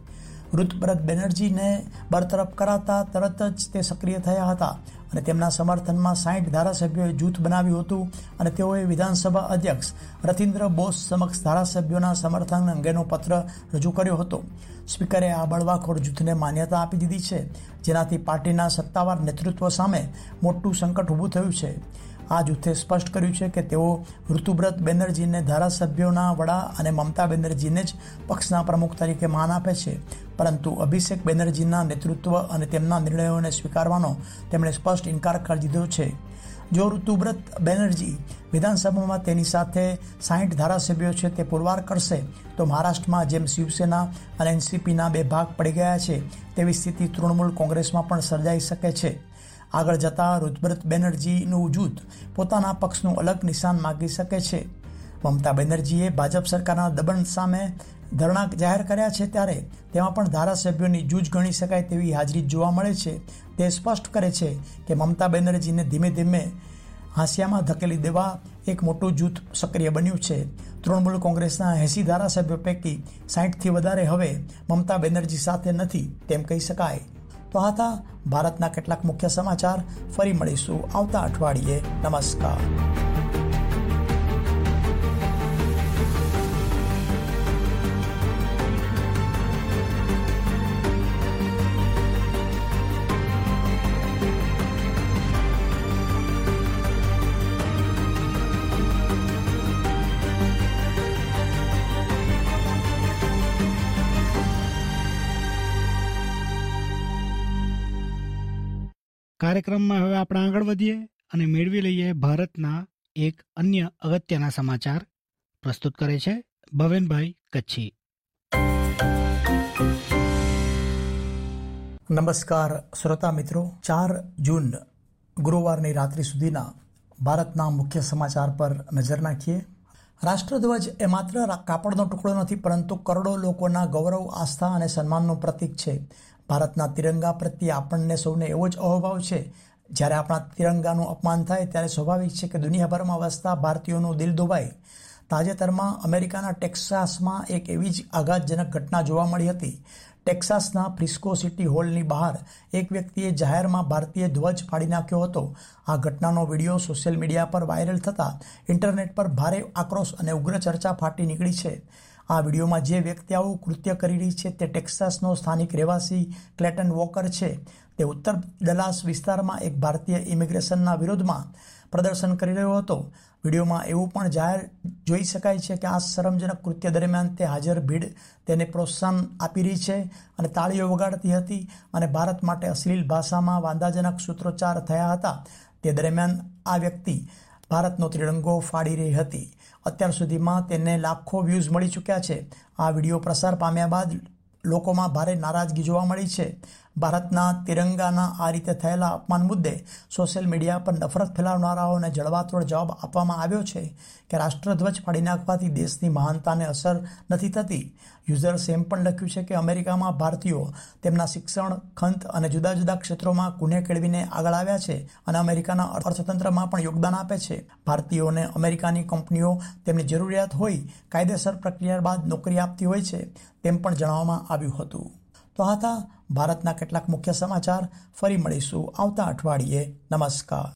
ઋતુવ્રત બેનર્જીને બરતરફ કરાતા તરત જ તે સક્રિય થયા હતા અને તેમના સમર્થનમાં સાઠ ધારાસભ્યોએ જૂથ બનાવ્યું હતું અને તેઓએ વિધાનસભા અધ્યક્ષ રતિન્દ્ર બોસ સમક્ષ ધારાસભ્યોના સમર્થન અંગેનો પત્ર રજૂ કર્યો હતો. સ્પીકરે આ બળવાખોર જૂથને માન્યતા આપી દીધી છે, જેનાથી પાર્ટીના સત્તાવાર નેતૃત્વ સામે મોટું સંકટ ઊભું થયું છે. આ જૂથે સ્પષ્ટ કર્યું છે કે તેઓ ઋતુવ્રત બેનર્જીને ધારાસભ્યોના વડા અને મમતા બેનર્જીને જ પક્ષના પ્રમુખ તરીકે માન આપે છે, પરંતુ અભિષેક બેનર્જીના નેતૃત્વ અને તેમના નિર્ણયોને સ્વીકારવાનો તેમણે સ્પષ્ટ ઇનકાર કરી દીધો છે. જો ઋતુવ્રત બેનર્જી વિધાનસભામાં તેની સાથે સાઠ ધારાસભ્યો છે તે પુરવાર કરશે તો મહારાષ્ટ્રમાં જેમ શિવસેના અને એનસીપીના બે ભાગ પડી ગયા છે તેવી સ્થિતિ તૃણમૂલ કોંગ્રેસમાં પણ સર્જાઈ શકે છે. આગળ જતા ઋતુવ્રત બેનર્જીનું જૂથ પોતાના પક્ષનું અલગ નિશાન માગી શકે છે. મમતા બેનર્જીએ ભાજપ સરકારના દબાણ સામે ધરણા જાહેર કર્યા છે, ત્યારે તેમાં પણ ધારાસભ્યોની જૂજ ગણી શકાય તેવી હાજરી જોવા મળે છે. તે સ્પષ્ટ કરે છે કે મમતા બેનર્જીને ધીમે ધીમે હાંસિયામાં ધકેલી દેવા એક મોટું જૂથ સક્રિય બન્યું છે. તૃણમૂલ કોંગ્રેસના એંસી ધારાસભ્યો પૈકી સાઠથી વધારે હવે મમતા બેનર્જી સાથે નથી તેમ કહી શકાય. તો આ હતા ભારતના કેટલાક મુખ્ય સમાચાર. ફરી મળીશું આવતા અઠવાડિયે. નમસ્કાર. કાર્યક્રમમાં હવે આપણે આગળ વધીએ અને મેળવી લઈએ ભારતના એક અન્ય અગત્યના સમાચાર. પ્રસ્તુત કરે છે ભવેનભાઈ કચ્છી. નમસ્કાર શ્રોતા મિત્રો. ચાર જૂન ગુરુવારની રાત્રિ સુધીના ભારતના મુખ્ય સમાચાર પર નજર નાખીએ. રાષ્ટ્રધ્વજ એ માત્ર કાપડનો ટુકડો નથી, પરંતુ કરોડો લોકોના ગૌરવ, આસ્થા અને સન્માનનું પ્રતીક છે. ભારતના તિરંગા પ્રત્યે આપણને સૌને એવો જ અહોભાવ છે. જ્યારે આપણા તિરંગાનું અપમાન થાય ત્યારે સ્વાભાવિક છે કે દુનિયાભરમાં વસતા ભારતીયોનું દિલ દુભાય. તાજેતરમાં અમેરિકાના ટેક્સાસમાં એક એવી જ આઘાતજનક ઘટના જોવા મળી હતી. ટેક્સાસના ફ્રિસ્કો સિટી હોલની બહાર એક વ્યક્તિએ જાહેરમાં ભારતીય ધ્વજ ફાડી નાખ્યો હતો. આ ઘટનાનો વિડીયો સોશિયલ મીડિયા પર વાયરલ થતાં ઇન્ટરનેટ પર ભારે આક્રોશ અને ઉગ્ર ચર્ચા ફાટી નીકળી છે. આ વિડીયોમાં જે વ્યક્તિ આવું કૃત્ય કરી રહી છે તે ટેક્સાસનો સ્થાનિક રહેવાસી ક્લેટન વોકર છે. તે ઉત્તર ડલાસ વિસ્તારમાં એક ભારતીય ઇમિગ્રેશનના વિરોધમાં પ્રદર્શન કરી રહ્યો હતો. વિડીયોમાં એવું પણ જાહેર જોઈ શકાય છે કે આ શરમજનક કૃત્ય દરમિયાન તે હાજર ભીડ તેને પ્રોત્સાહન આપી રહી છે અને તાળીઓ વગાડતી હતી અને ભારત માટે અશ્લીલ ભાષામાં વાંધાજનક સૂત્રોચ્ચાર થયા હતા. તે દરમિયાન આ વ્યક્તિ ભારતનો ત્રિરંગો ફાડી રહી હતી. અત્યાર સુધીમાં તેને લાખો વ્યૂઝ મળી ચૂક્યા છે. આ વિડીયો પ્રસાર પામ્યા બાદ લોકોમાં ભારે નારાજગી જોવા મળી છે. ભારતના તિરંગાના આ રીતે થયેલા અપમાન મુદ્દે સોશિયલ મીડિયા પર નફરત ફેલાવનારાઓને જડબાતોડ જવાબ આપવામાં આવ્યો છે કે રાષ્ટ્રધ્વજ ફાડી નાખવાથી દેશની મહાનતાને અસર નથી થતી. યુઝર્સે એમ પણ લખ્યું છે કે અમેરિકામાં ભારતીયો તેમના શિક્ષણ, ખંત અને જુદા જુદા ક્ષેત્રોમાં ગુને કેળવીને આગળ આવ્યા છે અને અમેરિકાના અર્થતંત્રમાં પણ યોગદાન આપે છે. ભારતીયોને અમેરિકાની કંપનીઓ તેમની જરૂરિયાત હોય કાયદેસર પ્રક્રિયા બાદ નોકરી આપતી હોય છે તેમ પણ જણાવવામાં આવ્યું હતું. તો આ હતા ભારતના કેટલાક મુખ્ય સમાચાર. ફરી મળીશું આવતા અઠવાડિયે. નમસ્કાર.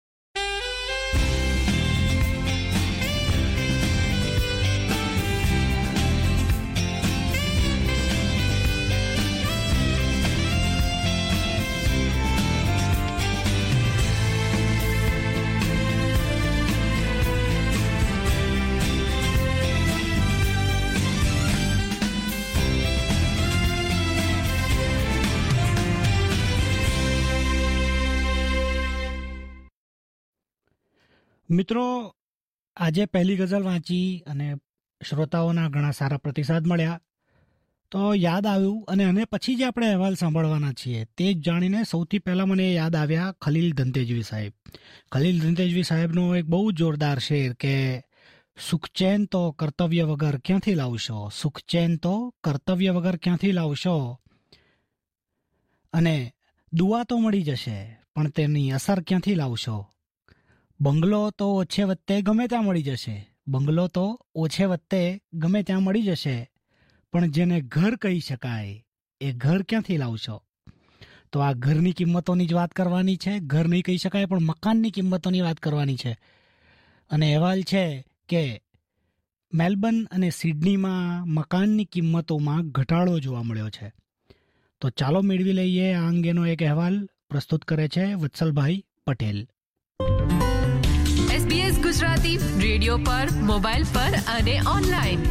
મિત્રો, આજે પહેલી ગઝલ વાંચી અને શ્રોતાઓના ઘણા સારા પ્રતિસાદ મળ્યા તો યાદ આવ્યું અને અને પછી જે આપણે અહેવાલ સાંભળવાના છીએ તે જ જાણીને સૌથી પહેલાં મને યાદ આવ્યા ખલીલ ધનતેજવી સાહેબ. ખલીલ ધનતેજવી સાહેબનો એક બહુ જોરદાર શેર કે સુખચેન તો કર્તવ્ય વગર ક્યાંથી લાવશો, સુખચેન તો કર્તવ્ય વગર ક્યાંથી લાવશો, અને દુઆ તો મળી જશે પણ તેની અસર ક્યાંથી લાવશો. બંગલો તો ઓછે વત્તે ગમે ત્યાં મળી જશે, બંગલો તો ઓછે વત્તે ગમે ત્યાં મળી જશે, પણ જેને ઘર કહી શકાય એ ઘર ક્યાંથી લાવશો? તો આ ઘરની કિંમતોની જ વાત કરવાની છે. ઘર નહીં કહી શકાય, પણ મકાનની કિંમતોની વાત કરવાની છે. અને અહેવાલ છે કે મેલબર્ન અને સિડનીમાં મકાનની કિંમતોમાં ઘટાડો જોવા મળ્યો છે. તો ચાલો મેળવી લઈએ આ અંગેનો એક અહેવાલ. પ્રસ્તુત કરે છે વત્સલભાઈ પટેલ. એસબીએસ ગુજરાતી રેડિયો પર, મોબાઈલ પર અને ઓનલાઈન.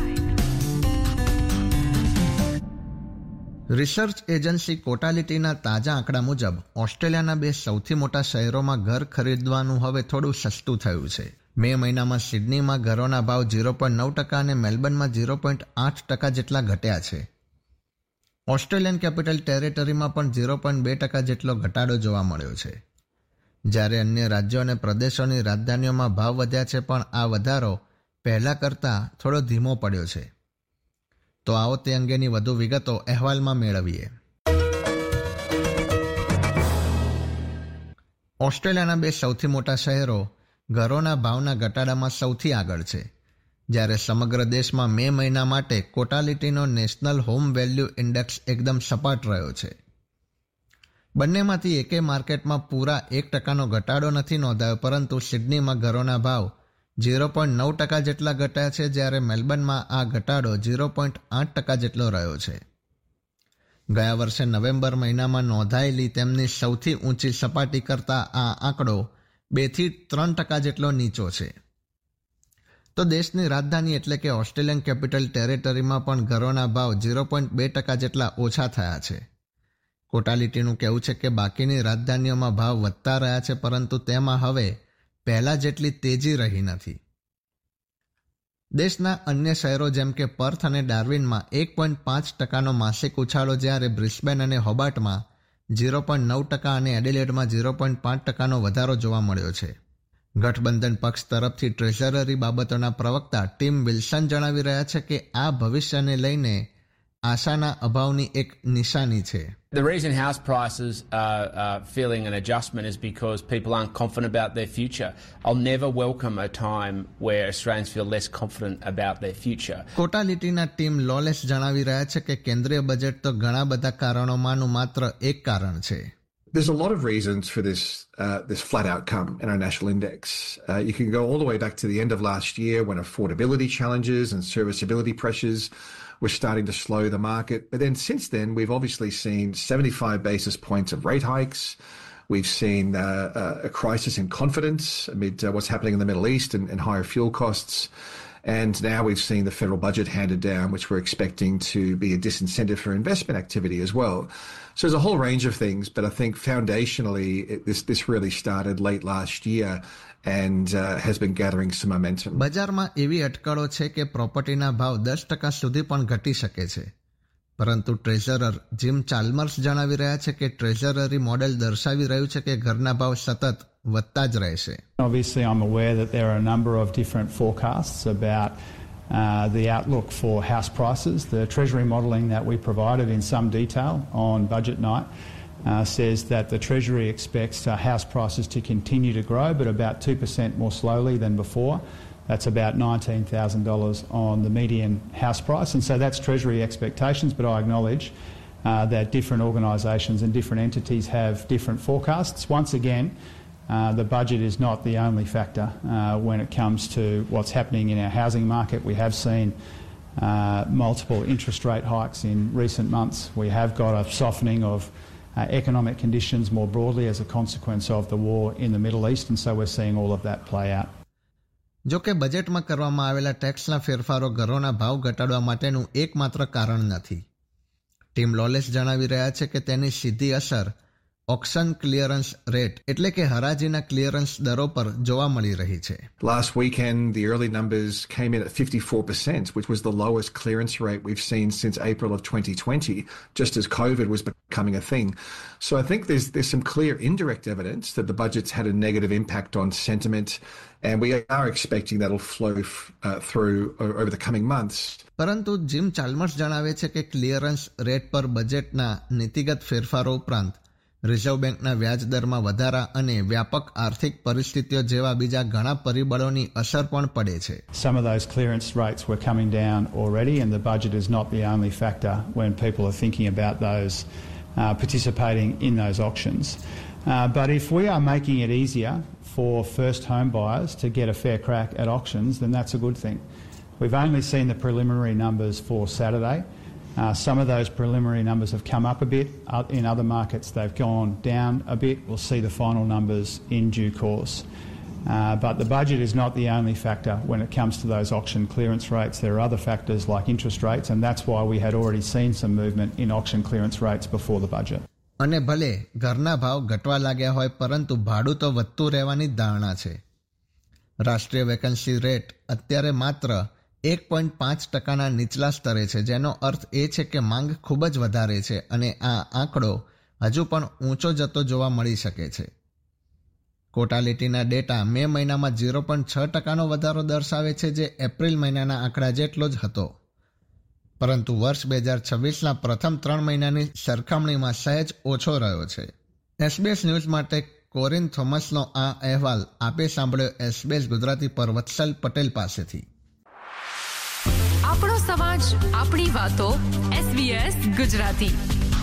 રિસર્ચ એજન્સી કોટાલિટીના તાજા આંકડા મુજબ ઓસ્ટ્રેલિયાના બે સૌથી મોટા શહેરોમાં ઘર ખરીદવાનું હવે થોડું સસ્તું થયું છે. મે મહિનામાં સિડનીમાં ઘરોના ભાવ ઝીરો પોઈન્ટ નવ ટકા અને મેલબર્નમાં ઝીરો પોઈન્ટ આઠ ટકા જેટલા ઘટ્યા છે. ઓસ્ટ્રેલિયન કેપિટલ ટેરેટરીમાં પણ ઝીરો પોઈન્ટ બે ટકા જેટલો ઘટાડો જોવા મળ્યો છે. જ્યારે અન્ય રાજ્યો અને પ્રદેશોની રાજધાનીઓમાં ભાવ વધ્યા છે, પણ આ વધારો પહેલા કરતાં થોડો ધીમો પડ્યો છે. તો આવો તે અંગેની વધુ વિગતો અહેવાલમાં મેળવીએ. ઓસ્ટ્રેલિયાના બે સૌથી મોટા શહેરો ઘરોના ભાવના ઘટાડામાં સૌથી આગળ છે. જ્યારે સમગ્ર દેશમાં મે મહિના માટે કોટાલિટીનો નેશનલ હોમ વેલ્યુ ઇન્ડેક્સ એકદમ સપાટ રહ્યો છે. બંનેમાંથી એકે માર્કેટમાં પૂરા એક ટકાનો ઘટાડો નથી નોંધાયો, પરંતુ સિડનીમાં ઘરોના ભાવ ઝીરો પોઈન્ટ નવ ટકા જેટલા ઘટ્યા છે, જ્યારે મેલબર્નમાં આ ઘટાડો ઝીરો પોઈન્ટ આઠ ટકા જેટલો રહ્યો છે. ગયા વર્ષે નવેમ્બર મહિનામાં નોંધાયેલી તેમની સૌથી ઊંચી સપાટી કરતાં આ આંકડો બેથી ત્રણ ટકા જેટલો નીચો છે. તો દેશની રાજધાની એટલે કે ઓસ્ટ્રેલિયન કેપિટલ ટેરેટરીમાં પણ ઘરોના ભાવ ઝીરો પોઈન્ટ બે ટકા જેટલા ઓછા થયા છે. કોટાલિટીનું કહેવું છે કે બાકીની રાજધાનીઓમાં ભાવ વધતા રહ્યા છે, પરંતુ તેમાં હવે પહેલા જેટલી તેજી રહી નથી. દેશના અન્ય શહેરો જેમ કે પર્થ અને ડાર્વિનમાં એક પોઈન્ટ પાંચ ટકાનો માસિક ઉછાળો, જ્યારે બ્રિસ્બેન અને હોબાર્ટમાં ઝીરો પોઈન્ટ નવ ટકા અને એડિલેડમાં ઝીરો પોઈન્ટ પાંચ ટકાનો વધારો જોવા મળ્યો છે. ગઠબંધન પક્ષ તરફથી ટ્રેઝરરી બાબતોના પ્રવક્તા ટીમ વિલ્સન જણાવી રહ્યા છે કે આ ભવિષ્યને લઈને આશાના અભાવની એક નિશાની છે. The reason house prices are uh, feeling an adjustment is because people aren't confident about their future. I'll never welcome a time where Australians feel less confident about their future. કોટાલિટીના ટીમ લોલેસ જણાવી રહ્યા છે કે કેન્દ્રીય budget તો ઘણા બધા કારણોમાંનું માત્ર એક કારણ છે. There's a lot of reasons for this uh, this flat outcome in our national index. Uh, you can go all the way back to the end of last year when affordability challenges and serviceability pressures were starting to slow the market. But then since then, we've obviously seen seventy-five basis points of rate hikes. We've seen uh, uh, a crisis in confidence amid uh, what's happening in the Middle East and, and higher fuel costs. And now we've seen the federal budget handed down, which we're expecting to be a disincentive for investment activity as well. So there's a whole range of things, but I think foundationally it, this this really started late last year and uh, has been gathering some momentum. બજારમાં એવી અટકળો છે કે પ્રોપર્ટીના ભાવ દસ ટકા સુધી પણ ઘટી શકે છે. પરંતુ ટ્રેઝરર જીમ ચાલ્મર્સ જણાવી રહ્યા છે કે ટ્રેઝરરી મોડેલ દર્શાવી રહ્યું છે કે ઘરના ભાવ સતત વધતા જ રહેશે. Obviously I'm aware that there are a number of different forecasts about Uh, the outlook for house prices. The Treasury modelling that we provided in some detail on budget night uh, says that the Treasury expects uh, house prices to continue to grow, but about two percent more slowly than before. That's about nineteen thousand dollars on the median house price. And so that's Treasury expectations, but I acknowledge uh, that different organisations and different entities have different forecasts. Once again, Uh, the budget is not the only factor uh, when it comes to what's happening in our housing market. We have seen uh, multiple interest rate hikes in recent months. We have got a softening of uh, economic conditions more broadly as a consequence of the war in the Middle East, and so we're seeing all of that play out. જો કે બજેટમાં કરવામાં આવેલા ટેક્સના ફેરફારો ઘરોના ભાવ ઘટાડવા માટેનું એકમાત્ર કારણ નથી. ટીમ લોલેસ જણાવી રહ્યા છે કે તેની સીધી અસર ઓક્શન ક્લિયરન્સ રેટ એટલે કે હરાજીના ક્લિયરન્સ દરો પર જોવા મળી રહી છે. Last weekend the early numbers came in at fifty-four percent, which was the lowest clearance rate we've seen since April of twenty twenty, just as COVID was becoming a thing. So I think there's there's some clear indirect evidence that the budget's had a negative impact on sentiment, and we are expecting that'll flow uh, through over the coming months. પરંતુ Jim Chalmers જણાવે છે કે clearance rate પર બજેટના નીતિગત ફેરફારો ઉપરાંત reserve બેંકના વ્યાજદરમાં વધારા અને વ્યાપક આર્થિક પરિસ્થિતિઓ જેવા બીજા ઘણા પરિબળોની અસર પણ પડે છે. Some of those clearance rates were coming down already, and the budget is not the only factor when people are thinking about those uh, participating in those auctions. Uh, but if we are making it easier for first home buyers to get a fair crack at auctions, then that's a good thing. We've only seen the preliminary numbers for Saturday. Uh, some of those preliminary numbers have come up a bit. Uh, in other markets, they've gone down a bit. We'll see the final numbers in due course. Uh, but the budget is not the only factor when it comes to those auction clearance rates. There are other factors like interest rates, and that's why we had already seen some movement in auction clearance rates before the budget. અને ભલે ઘરના ભાવ ઘટવા લાગ્યા હોય, પરંતુ ભાડું તો વધતું રહેવાની ધારણા છે. રાષ્ટ્રીય વેકન્સી રેટ અત્યારે માત્ર એક પોઈન્ટ પાંચ ટકાના નીચલા સ્તરે છે, જેનો અર્થ એ છે કે માંગ ખૂબ જ વધારે છે અને આ આંકડો હજુ પણ ઊંચો જતો જોવા મળી શકે છે. કોટાલિટીના ડેટા મે મહિનામાં ઝીરો પોઈન્ટ છ ટકાનો વધારો દર્શાવે છે, જે એપ્રિલ મહિનાના આંકડા જેટલો જ હતો, પરંતુ વર્ષ બે હજાર છવ્વીસના પ્રથમ ત્રણ મહિનાની સરખામણીમાં સહેજ ઓછો રહ્યો છે. એસબીએસ ન્યૂઝ માટે કોરિન થોમસનો આ અહેવાલ આપે સાંભળ્યો એસબીએસ ગુજરાતી પર વત્સલ પટેલ પાસેથી. આપણો સમાજ, આપણી વાતો. એસબીએસ ગુજરાતી.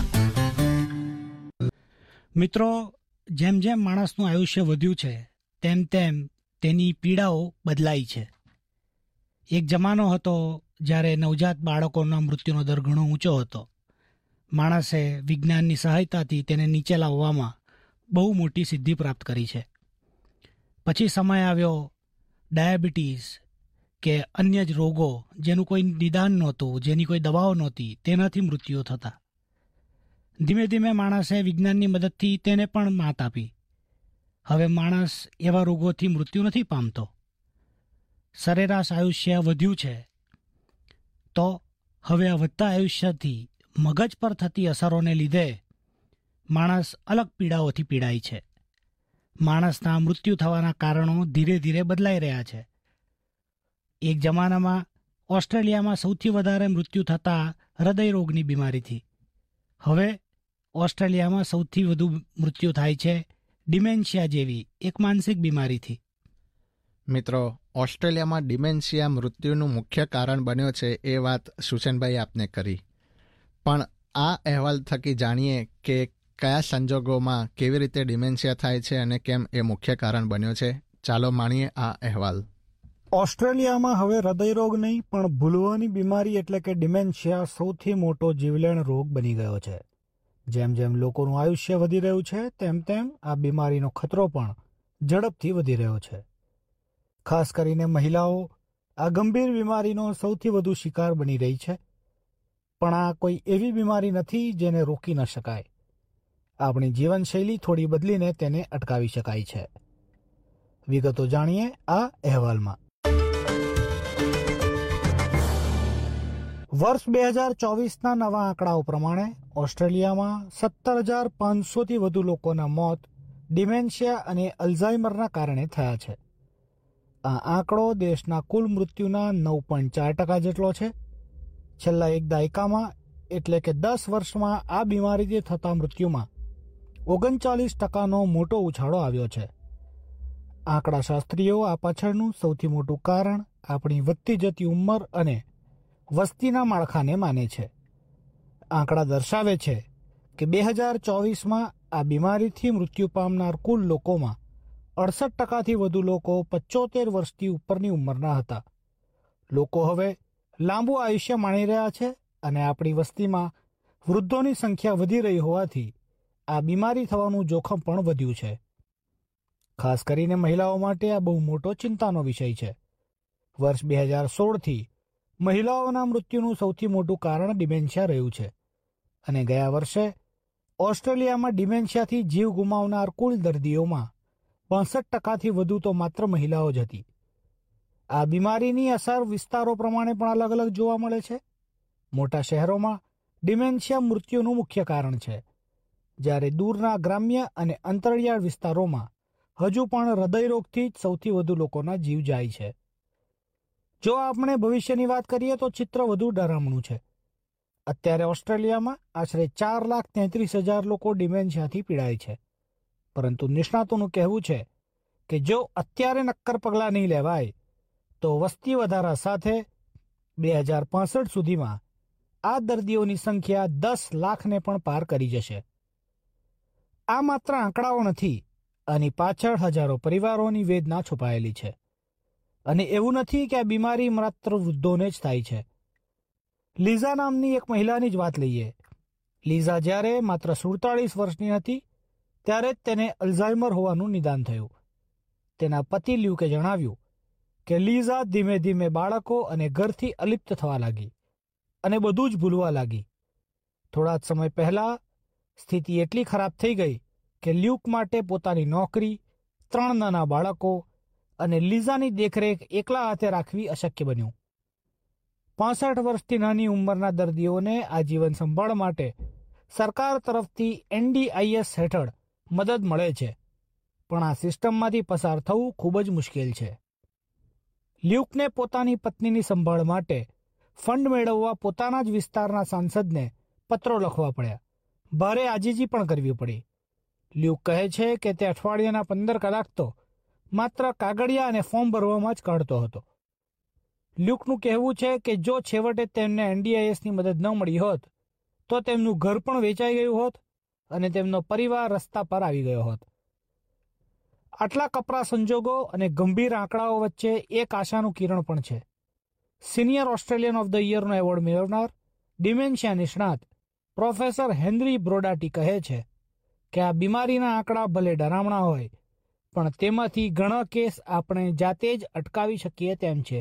મિત્રો, જેમ જેમ માણસનું આયુષ્ય વધ્યું છે તેમ તેમ તેની પીડાઓ બદલાઈ છે. એક જમાનો હતો જ્યારે નવજાત બાળકોના મૃત્યુનો દર ઘણો ઊંચો હતો. માણસે વિજ્ઞાનની સહાયતાથી તેને નીચે લાવવામાં બહુ મોટી સિદ્ધિ પ્રાપ્ત કરી છે. પછી સમય આવ્યો ડાયાબિટીસ કે અન્ય જ રોગો, જેનું કોઈ નિદાન નહોતું, જેની કોઈ દવાઓ નહોતી, તેનાથી મૃત્યુઓ થતા. ધીમે ધીમે માણસે વિજ્ઞાનની મદદથી તેને પણ માત આપી. હવે માણસ એવા રોગોથી મૃત્યુ નથી પામતો. સરેરાશ આયુષ્ય વધ્યું છે, તો હવે આ વધતા આયુષ્યથી મગજ પર થતી અસરોને લીધે માણસ અલગ પીડાઓથી પીડાય છે. માણસના મૃત્યુ થવાના કારણો ધીરે ધીરે બદલાઈ રહ્યા છે. એક જમાનામાં ઓસ્ટ્રેલિયામાં સૌથી વધારે મૃત્યુ થતા હૃદય રોગની બીમારીથી. હવે ઓસ્ટ્રેલિયામાં સૌથી વધુ મૃત્યુ થાય છે ડિમેન્શિયા જેવી એક માનસિક બીમારીથી. મિત્રો, ઓસ્ટ્રેલિયામાં ડિમેન્શિયા મૃત્યુનું મુખ્ય કારણ બન્યો છે એ વાત સુશેનભાઈ આપને કરી, પણ આ અહેવાલ થકી જાણીએ કે કયા સંજોગોમાં કેવી રીતે ડિમેન્શિયા થાય છે અને કેમ એ મુખ્ય કારણ બન્યો છે. ચાલો માણીએ આ અહેવાલ. ઓસ્ટ્રેલિયામાં હવે હૃદયરોગ નહીં પણ ભૂલવાની બીમારી એટલે કે ડિમેન્શિયા સૌથી મોટો જીવલેણ રોગ બની ગયો છે. જેમ જેમ લોકોનું આયુષ્ય વધી રહ્યું છે તેમ તેમ આ બીમારીનો ખતરો પણ ઝડપથી વધી રહ્યો છે. ખાસ કરીને મહિલાઓ આ ગંભીર બીમારીનો સૌથી વધુ શિકાર બની રહી છે. પણ આ કોઈ એવી બીમારી નથી જેને રોકી ન શકાય. આપણી જીવનશૈલી થોડી બદલીને તેને અટકાવી શકાય છે. વિગતો જાણીએ આ અહેવાલમાં. વર્ષ બે હજાર ચોવીસના નવા આંકડાઓ પ્રમાણે ઓસ્ટ્રેલિયામાં સત્તર હજાર પાંચસોથી વધુ લોકોના મોત ડિમેન્શિયા અને અલ્ઝાઇમરના કારણે થયા છે. આ આંકડો દેશના કુલ મૃત્યુના નવ પોઈન્ટ ચાર ટકા જેટલો છે. છેલ્લા એક દાયકામાં એટલે કે દસ વર્ષમાં આ બીમારીથી થતા મૃત્યુમાં ઓગણચાલીસ ટકાનો મોટો ઉછાળો આવ્યો છે. આંકડાશાસ્ત્રીઓ આ પાછળનું સૌથી મોટું કારણ આપણી વધતી જતી ઉંમર અને વસ્તીના માળખાને માને છે. આંકડા દર્શાવે છે કે બે હજાર ચોવીસમાં આ બીમારીથી મૃત્યુ પામનાર કુલ લોકોમાં અડસઠ ટકાથી વધુ લોકો પંચોતેર વર્ષથી ઉપરની ઉંમરના હતા. લોકો હવે લાંબુ આયુષ્ય માણી રહ્યા છે અને આપણી વસ્તીમાં વૃદ્ધોની સંખ્યા વધી રહી હોવાથી આ બીમારી થવાનું જોખમ પણ વધ્યું છે. ખાસ કરીને મહિલાઓ માટે આ બહુ મોટો ચિંતાનો વિષય છે. વર્ષ બે હજાર સોળથી મહિલાઓના મૃત્યુનું સૌથી મોટું કારણ ડિમેન્શિયા રહ્યું છે અને ગયા વર્ષે ઓસ્ટ્રેલિયામાં ડિમેન્શિયાથી જીવ ગુમાવનાર કુલ દર્દીઓમાં પાંસઠ ટકાથી વધુ તો માત્ર મહિલાઓ જ હતી. આ બીમારીની અસર વિસ્તારો પ્રમાણે પણ અલગ અલગ જોવા મળે છે. મોટા શહેરોમાં ડિમેન્શિયા મૃત્યુનું મુખ્ય કારણ છે, જ્યારે દૂરના ગ્રામ્ય અને અંતરિયાળ વિસ્તારોમાં હજુ પણ હૃદયરોગથી જ સૌથી વધુ લોકોના જીવ જાય છે. જો આપણે ભવિષ્યની વાત કરીએ તો ચિત્ર વધુ ડરામણું છે. અત્યારે ઓસ્ટ્રેલિયામાં આશરે ચાર લાખ તેત્રીસ હજાર લોકો ડિમેન્શિયાથી પીડાય છે. પરંતુ નિષ્ણાતોનું કહેવું છે કે જો અત્યારે નક્કર પગલાં નહીં લેવાય તો વસ્તી વધારા સાથે બે હજાર પાસઠ સુધીમાં આ દર્દીઓની સંખ્યા દસ લાખને પણ પાર કરી જશે. આ માત્ર આંકડાઓ નથી, આની પાછળ હજારો પરિવારોની વેદના છુપાયેલી છે. અને એવું નથી કે આ બીમારી માત્ર વૃદ્ધોને જ થાય છે. લીઝા નામની એક મહિલાની જ વાત લઈએ. લીઝા જ્યારે માત્ર સુડતાળીસ વર્ષની હતી ત્યારે જ તેને અલ્ઝાઇમર હોવાનું નિદાન થયું. તેના પતિ લ્યુકે જણાવ્યું કે લીઝા ધીમે ધીમે બાળકો અને ઘરથી અલિપ્ત થવા લાગી અને બધું જ ભૂલવા લાગી. થોડા જ સમય પહેલા સ્થિતિ એટલી ખરાબ થઈ ગઈ કે લ્યુક માટે પોતાની નોકરી, ત્રણ નાના બાળકો અને લીઝાની દેખરેખ એકલા હાથે રાખવી અશક્ય બન્યું. પાસઠ વર્ષથી નાની ઉંમરના દર્દીઓને આજીવન સંભાળ માટે સરકાર તરફથી એનડીઆઈએસ હેઠળ મદદ મળે છે, પણ આ સિસ્ટમમાંથી પસાર થવું ખૂબ જ મુશ્કેલ છે. લ્યુકને પોતાની પત્નીની સંભાળ માટે ફંડ મેળવવા પોતાના જ વિસ્તારના સાંસદને પત્રો લખવા પડ્યા. ભારે આજીજી પણ કરવી પડી. લ્યુક કહે છે કે તે અઠવાડિયાના પંદર કલાક તો માત્ર કાગળિયા અને ફોર્મ ભરવામાં જ કાઢતો હતો. લ્યુકનું કહેવું છે કે જો છેવટે તેમને એનડીઆઈએસની મદદ ન મળી હોત તો તેમનું ઘર પણ વેચાઈ ગયું હોત અને તેમનો પરિવાર રસ્તા પર આવી ગયો હોત. આટલા કપરા સંજોગો અને ગંભીર આંકડાઓ વચ્ચે એક આશાનું કિરણ પણ છે. સિનિયર ઓસ્ટ્રેલિયન ઓફ ધ યરનો એવોર્ડ મેળવનાર ડિમેન્શિયા નિષ્ણાત પ્રોફેસર હેનરી બ્રોડાટી કહે છે કે આ બીમારીના આંકડા ભલે ડરામણા હોય પણ તેમાંથી ઘણા કેસ આપણે જાતે જ અટકાવી શકીએ તેમ છે.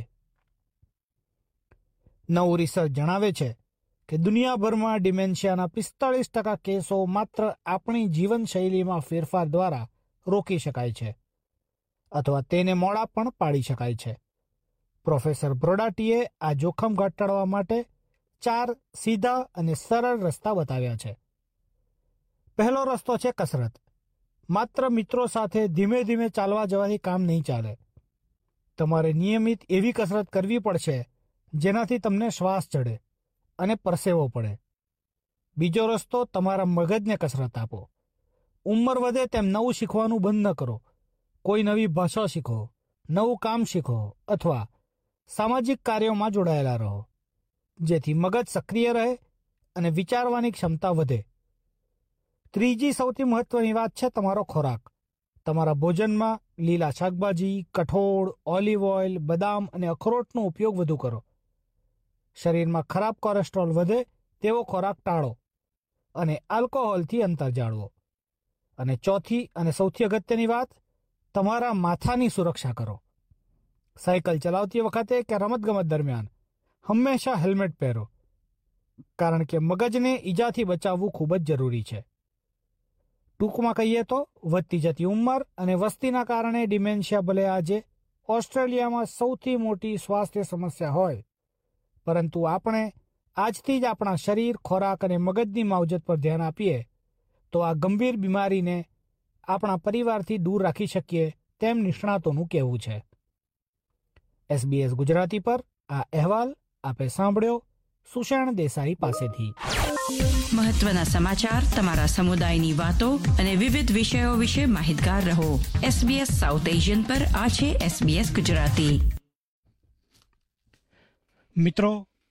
નવું રિસર્ચ જણાવે છે કે દુનિયાભરમાં ડિમેન્શિયાના પિસ્તાળીસ ટકા કેસો માત્ર આપણી જીવનશૈલીમાં ફેરફાર દ્વારા રોકી શકાય છે અથવા તેને મોડા પણ પાડી શકાય છે. પ્રોફેસર બ્રોડાટીએ આ જોખમ ઘટાડવા માટે ચાર સીધા અને સરળ રસ્તા બતાવ્યા છે. પહેલો રસ્તો છે કસરત. માત્ર મિત્રો સાથે ધીમે ધીમે ચાલવા જવાથી કામ નહીં ચાલે. તમારે નિયમિત એવી કસરત કરવી પડશે જેનાથી તમને શ્વાસ ચડે અને પરસેવો પડે. બીજો રસ્તો તમારા મગજને કસરત આપો. ઉંમર વધે તેમ નવું શીખવાનું બંધ ન કરો. કોઈ નવી ભાષા શીખો, નવું કામ શીખો અથવા સામાજિક કાર્યોમાં જોડાયેલા રહો, જેથી મગજ સક્રિય રહે અને વિચારવાની ક્ષમતા વધે. ત્રીજી સૌથી મહત્વની વાત છે તમારો ખોરાક. તમારા ભોજનમાં લીલા શાકભાજી, કઠોળ, ઓલિવ ઓઇલ, બદામ અને અખરોટનો ઉપયોગ વધુ કરો. શરીરમાં ખરાબ કોલેસ્ટ્રોલ વધે તેવો ખોરાક ટાળો અને આલ્કોહોલથી અંતર જાળવો. અને ચોથી અને સૌથી અગત્યની વાત, તમારા માથાની સુરક્ષા કરો. સાયકલ ચલાવતી વખતે કે રમતગમત દરમિયાન હંમેશા હેલ્મેટ પહેરો, કારણ કે મગજને ઈજાથી બચાવવું ખૂબ જ જરૂરી છે. ટૂંકમાં કહીએ તો વધતી જતી ઉંમર અને વસ્તીના કારણે ડિમેન્શિયા ભલે આજે ઓસ્ટ્રેલિયામાં સૌથી મોટી સ્વાસ્થ્ય સમસ્યા હોય, પરંતુ આપણે આજથી જ આપણા શરીર, ખોરાક અને મગજની માવજત પર ધ્યાન આપીએ તો આ ગંભીર બીમારીને આપણા પરિવારથી દૂર રાખી શકીએ તેમ નિષ્ણાતોનું કહેવું છે. એસબીએસ ગુજરાતી પર આ અહેવાલ આપે સાંભળ્યો સુષેણ દેસાઈ પાસેથી. મહત્વના સમાચાર, તમારા સમુદાયની વાતો અને વિવિધ વિષયો વિશે માહિતગાર રહો. એસબીએસ સાઉથ એશિયન પર આ છે એસબીએસ ગુજરાતી. મિત્રો,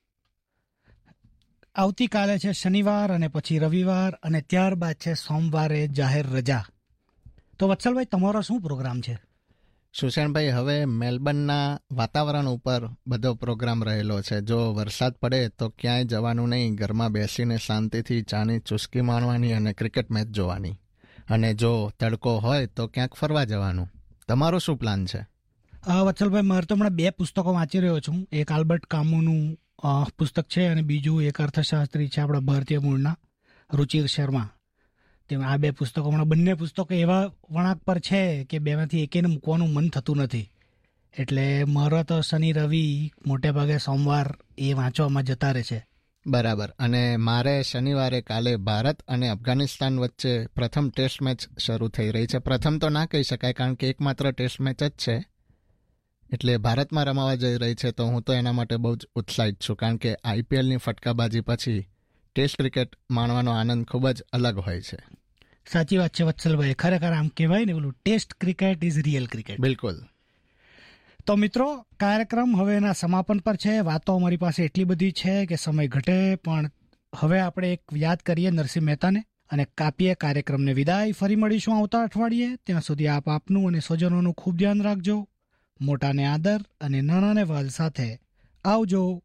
આવતીકાલે છે શનિવાર અને પછી રવિવાર અને ત્યારબાદ છે સોમવારે જાહેર રજા. તો વત્સલભાઈ, તમારો શું પ્રોગ્રામ છે? સુષેણભાઈ, હવે મેલબર્નના વાતાવરણ ઉપર બધો પ્રોગ્રામ રહેલો છે. જો વરસાદ પડે તો ક્યાંય જવાનું નહીં, ઘરમાં બેસીને શાંતિથી ચાની ચુસ્કી માણવાની અને ક્રિકેટ મેચ જોવાની. અને જો તડકો હોય તો ક્યાંક ફરવા જવાનું. તમારો શું પ્લાન છે? વત્સલભાઈ, મારે તો હમણાં બે પુસ્તકો વાંચી રહ્યો છું. એક આલ્બર્ટ કામુનું પુસ્તક છે અને બીજું એક અર્થશાસ્ત્રી છે આપણા ભારતીય મૂળના રુચિર શર્મા. તેમાં આ બે પુસ્તકો, હમણાં બંને પુસ્તકો એવા વળાંક પર છે કે બેમાંથી એકેને મૂકવાનું મન થતું નથી. એટલે મારો તો શનિ રવિ મોટે ભાગે સોમવાર એ વાંચવામાં જતા રહે છે. બરાબર. અને મારે શનિવારે કાલે ભારત અને અફઘાનિસ્તાન વચ્ચે પ્રથમ ટેસ્ટ મેચ શરૂ થઈ રહી છે. પ્રથમ તો ના કહી શકાય, કારણ કે એકમાત્ર ટેસ્ટ મેચ જ છે. એટલે ભારતમાં રમાવા જઈ રહી છે, તો હું તો એના માટે બહુ જ ઉત્સાહિત છું, કારણ કે આઈપીએલની ફટકાબાજી પછી ટેસ્ટ ક્રિકેટ માણવાનો આનંદ ખૂબ જ અલગ હોય છે. સાચી વાત છે વત્સલભાઈ, ખરેખર આમ કહેવાય ને પેલું test cricket is real cricket. બિલકુલ. તો મિત્રો, કાર્યક્રમ હવે એના સમાપન પર છે. વાતો અમારી પાસે એટલી બધી છે કે સમય ઘટે, પણ હવે આપણે એક યાદ કરીએ નરસિંહ મહેતાને અને કાપીએ કાર્યક્રમને વિદાય. ફરી મળીશું આવતા અઠવાડિયે. ત્યાં સુધી આપ આપનું અને સ્વજનોનું ખૂબ ધ્યાન રાખજો. મોટાને આદર અને નાનાને વાલ સાથે આવજો.